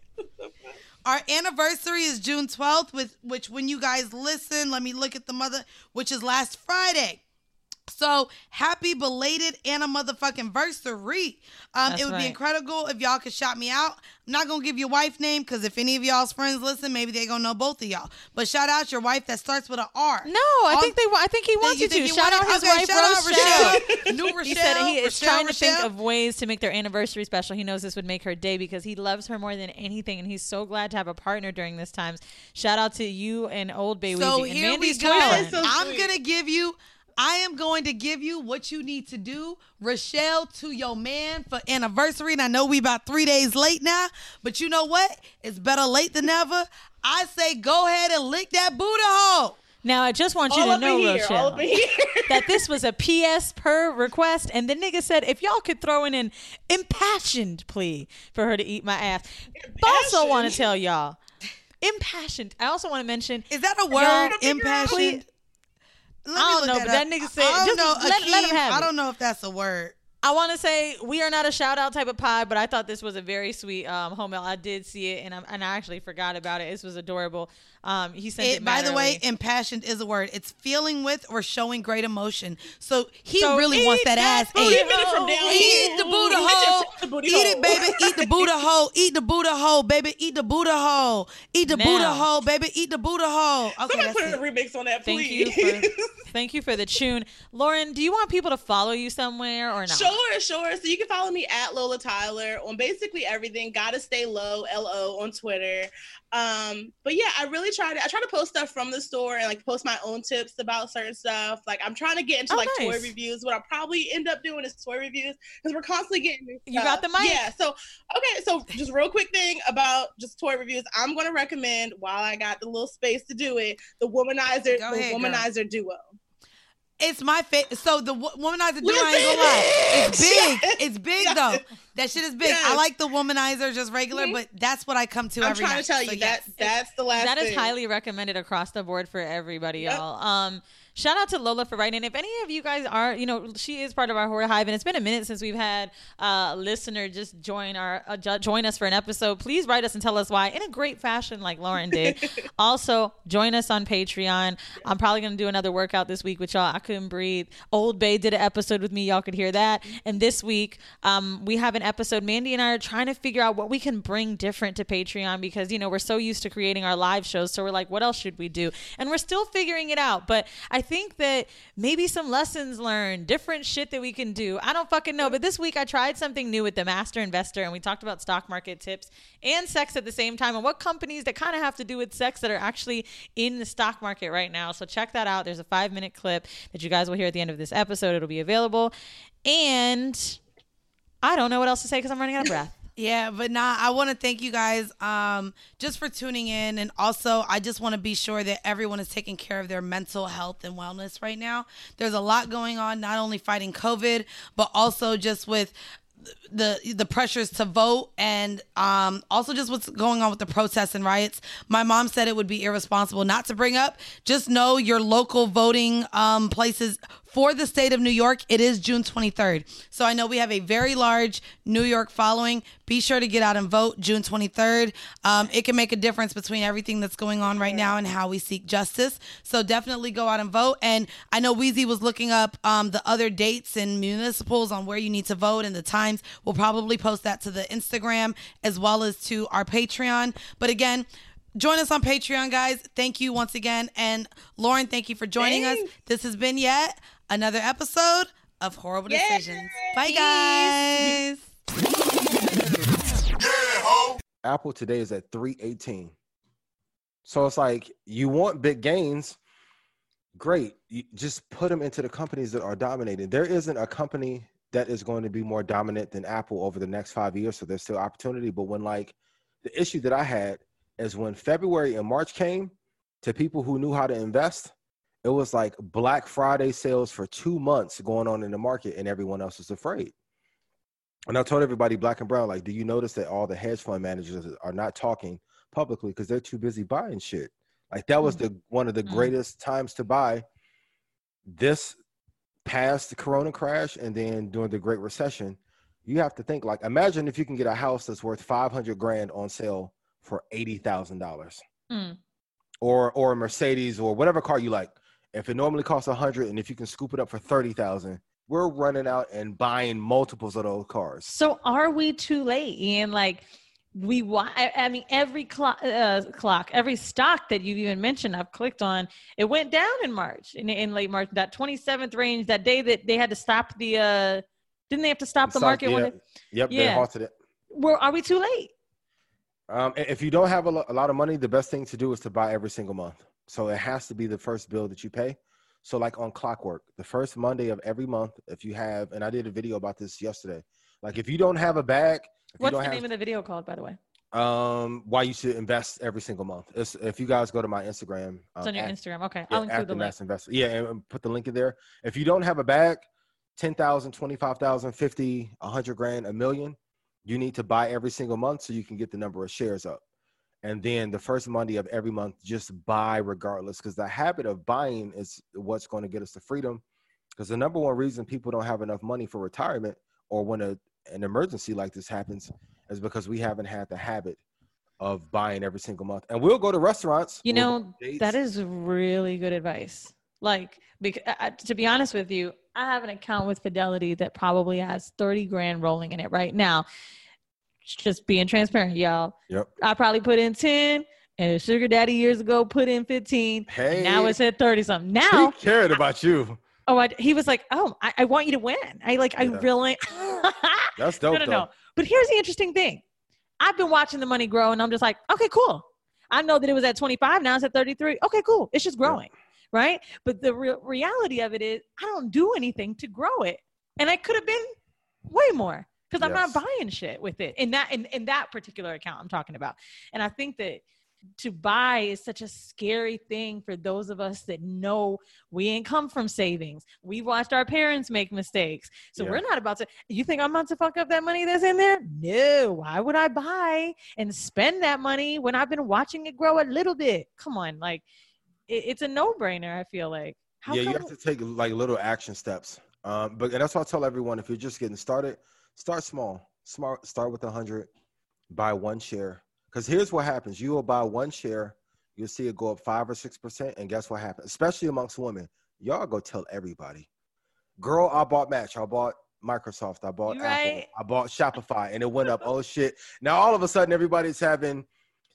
Our anniversary is June 12th, which when you guys listen, let me look at the mother, which is last Friday. So happy belated Anna motherfucking versary. It would be incredible if y'all could shout me out. I'm not gonna give your wife name because if any of y'all's friends listen, maybe they gonna know both of y'all. But shout out your wife that starts with an R. No, I think he wants you to. Shout out his wife, Rochelle. New Rochelle. He said he is trying to think Rochelle. of ways to make their anniversary special. He knows this would make her day because he loves her more than anything, and he's so glad to have a partner during this time. Shout out to you and Old Bay So Weezy and here Mandy's we go. twin. So I am going to give you what you need to do, Rochelle, to your man for anniversary. And I know we about 3 days late now, but you know what? It's better late than never. I say go ahead and lick that Buddha hole. Now, I just want you to know, Rochelle, that this was a PS per request, and the nigga said if y'all could throw in an impassioned plea for her to eat my ass. Also want to tell y'all, impassioned. I also want to mention. Is that a word, impassioned? I don't know, but that nigga said, let him have it. I don't know if that's a word. I want to say we are not a shout out type of pod, but I thought this was a very sweet home mail. I did see it, and I actually forgot about it. This was adorable. He sent it. By the way, impassioned is a word. It's feeling with or showing great emotion. So he really wants that ass ate. Eat the Buddha hole. Eat it, baby. Eat the Buddha hole. Eat the Buddha hole, baby. Eat the Buddha hole. Eat the Buddha hole, baby. Eat the Buddha hole. Okay, somebody put a remix on that, please. Thank you for the tune. Lauren, do you want people to follow you somewhere or not? Show Sure. So you can follow me at Lola Tyler on basically everything. Gotta stay low, LO on Twitter. But yeah, I try to post stuff from the store and like post my own tips about certain stuff. Like I'm trying to get into toy reviews. What I'll probably end up doing is toy reviews because we're constantly getting new stuff. You got the mic. Yeah. So just real quick thing about just toy reviews. I'm going to recommend, while I got the little space to do it, the Womanizer Duo. It's my favorite. So the Womanizer Duo, I ain't gonna lie. It's big. It's big though. That shit is big. Yes. I like the Womanizer just regular, but that's what I come to every night. I'm trying to tell you that's the last That thing. is highly recommended across the board for everybody, y'all. Shout out to Lola for writing. If any of you guys are, she is part of our Horror Hive, and it's been a minute since we've had a listener just join us for an episode. Please write us and tell us why in a great fashion, like Lauren did. Also, join us on Patreon. I'm probably gonna do another workout this week with y'all. I couldn't breathe. Old Bay did an episode with me. Y'all could hear that. And this week, we have an episode. Mandy and I are trying to figure out what we can bring different to Patreon because we're so used to creating our live shows. So we're like, what else should we do? And we're still figuring it out. But I think that maybe some lessons learned, different shit that we can do. I don't fucking know. But this week I tried something new with the Master Investor, and we talked about stock market tips and sex at the same time, and what companies that kind of have to do with sex that are actually in the stock market right now. So check that out. There's a 5-minute clip that you guys will hear at the end of this episode. It'll be available. And I don't know what else to say because I'm running out of breath. Yeah, but I want to thank you guys just for tuning in. And also, I just want to be sure that everyone is taking care of their mental health and wellness right now. There's a lot going on, not only fighting COVID, but also just with the pressures to vote, and also just what's going on with the protests and riots. My mom said it would be irresponsible not to bring up. Just know your local voting places for the state of New York. It is June 23rd. So I know we have a very large New York following. Be sure to get out and vote June 23rd. It can make a difference between everything that's going on right now and how we seek justice. So definitely go out and vote. And I know Weezy was looking up the other dates and municipals on where you need to vote and the times. We'll probably post that to the Instagram as well as to our Patreon. But again, join us on Patreon, guys. Thank you once again. And Lauren, thank you for joining us. This has been yet another episode of Horrible Decisions. Bye, guys. Apple today is at 318. So it's like, you want big gains. Great. You just put them into the companies that are dominating. There isn't a company that is going to be more dominant than Apple over the next 5 years. So there's still opportunity. But when the issue that I had is when February and March came to people who knew how to invest, it was like Black Friday sales for 2 months going on in the market and everyone else was afraid. And I told everybody, black and brown, do you notice that all the hedge fund managers are not talking publicly because they're too busy buying shit? That was one of the greatest times to buy this past the Corona crash and then during the Great Recession. You have to think imagine if you can get a house that's worth $500,000 on sale for $80,000 or a Mercedes or whatever car you like. If it normally costs $100,000 and if you can scoop it up for $30,000, we're running out and buying multiples of those cars. So are we too late, Ian? Every clock, every stock that you even mentioned, I've clicked on, it went down in March, in late March, that 27th range, that day that they had to stop didn't they have to stop the market? Yeah. They halted it. Are we too late? If you don't have a lot of money, the best thing to do is to buy every single month. So it has to be the first bill that you pay. So on Clockwork, the first Monday of every month, if you have, and I did a video about this yesterday, if you don't have a bag. What's the name of the video called, by the way? Why you should invest every single month. If you guys go to my Instagram. It's on your Instagram. Okay. I'll include the link. Investor. Yeah, and put the link in there. If you don't have a bag, 10,000, 25,000, 50, 100 grand, $1 million, you need to buy every single month so you can get the number of shares up. And then the first Monday of every month, just buy regardless, because the habit of buying is what's going to get us to freedom. Because the number one reason people don't have enough money for retirement or when an emergency like this happens is because we haven't had the habit of buying every single month. And we'll go to restaurants. That is really good advice. To be honest with you, I have an account with Fidelity that probably has 30 grand rolling in it right now. Just being transparent, y'all. Yep. I probably put in 10 and Sugar Daddy years ago put in 15. Hey. Now it's at 30 something. Now he cared about you. he was like, oh, I want you to win. I really. That's dope. No. But here's the interesting thing. I've been watching the money grow, and I'm just like, okay, cool. I know that it was at 25. Now it's at 33. Okay, cool. It's just growing, right? But the reality of it is I don't do anything to grow it. And I could have been way more because I'm not buying shit with it in that particular account I'm talking about. And I think that to buy is such a scary thing for those of us that know we ain't come from savings. We've watched our parents make mistakes. So we're not about to, you think I'm about to fuck up that money that's in there? No. Why would I buy and spend that money when I've been watching it grow a little bit? Come on. Like it's a no-brainer. I feel like. You have to take like little action steps. And that's why I tell everyone, if you're just getting started, start small. Start with 100, buy one share. Because here's what happens. You will buy one share, you'll see it go up 5 or 6%, and guess what happens? Especially amongst women. Y'all go tell everybody. Girl, I bought Match. I bought Microsoft. I bought Apple. I bought Shopify, and it went up. Oh, shit. Now, all of a sudden, everybody's having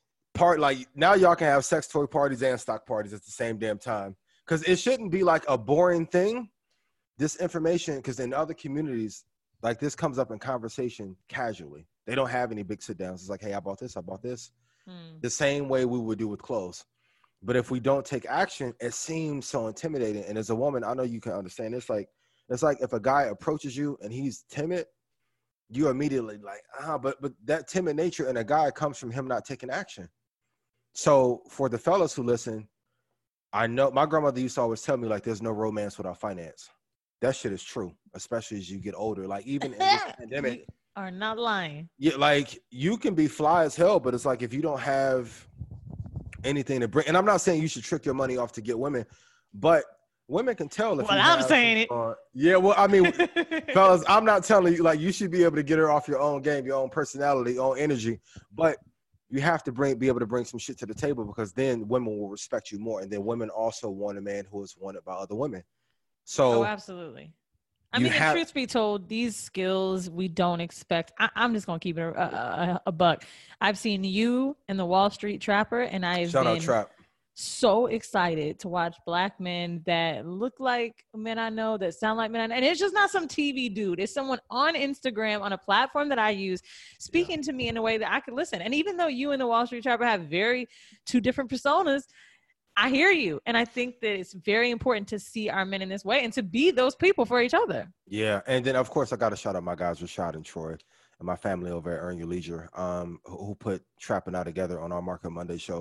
now y'all can have sex toy parties and stock parties at the same damn time. Because it shouldn't be like a boring thing. This information, because in other communities, like this comes up in conversation casually. They don't have any big sit downs. It's like, hey, I bought this. The same way we would do with clothes. But if we don't take action, it seems so intimidating. And as a woman, I know you can understand. It's like if a guy approaches you and he's timid, you immediately like, but that timid nature in a guy comes from him not taking action. So for the fellas who listen, I know my grandmother used to always tell me, like, there's no romance without finance. That shit is true, especially as you get older. Like, even in this pandemic. You are not lying. Yeah, like, you can be fly as hell, but it's like if you don't have anything to bring. And I'm not saying you should trick your money off to get women, but women can tell. I'm saying it. Yeah, well, I mean, fellas, I'm not telling you. Like, you should be able to get her off your own game, your own personality, your own energy. But you have to be able to bring some shit to the table, because then women will respect you more. And then women also want a man who is wanted by other women. So, absolutely. I mean, the truth be told, these skills we don't expect. I'm just going to keep it a buck. I've seen you in the Wall Street Trapper, and I've been so excited to watch black men that look like men I know, that sound like men I know. And it's just not some TV dude. It's someone on Instagram, on a platform that I use, speaking to me in a way that I could listen. And even though you and the Wall Street Trapper have two different personas, I hear you. And I think that it's very important to see our men in this way and to be those people for each other. Yeah. And then, of course, I got to shout out my guys, Rashad and Troy, and my family over at Earn Your Leisure, who put Trapping Out together on our Market Monday show.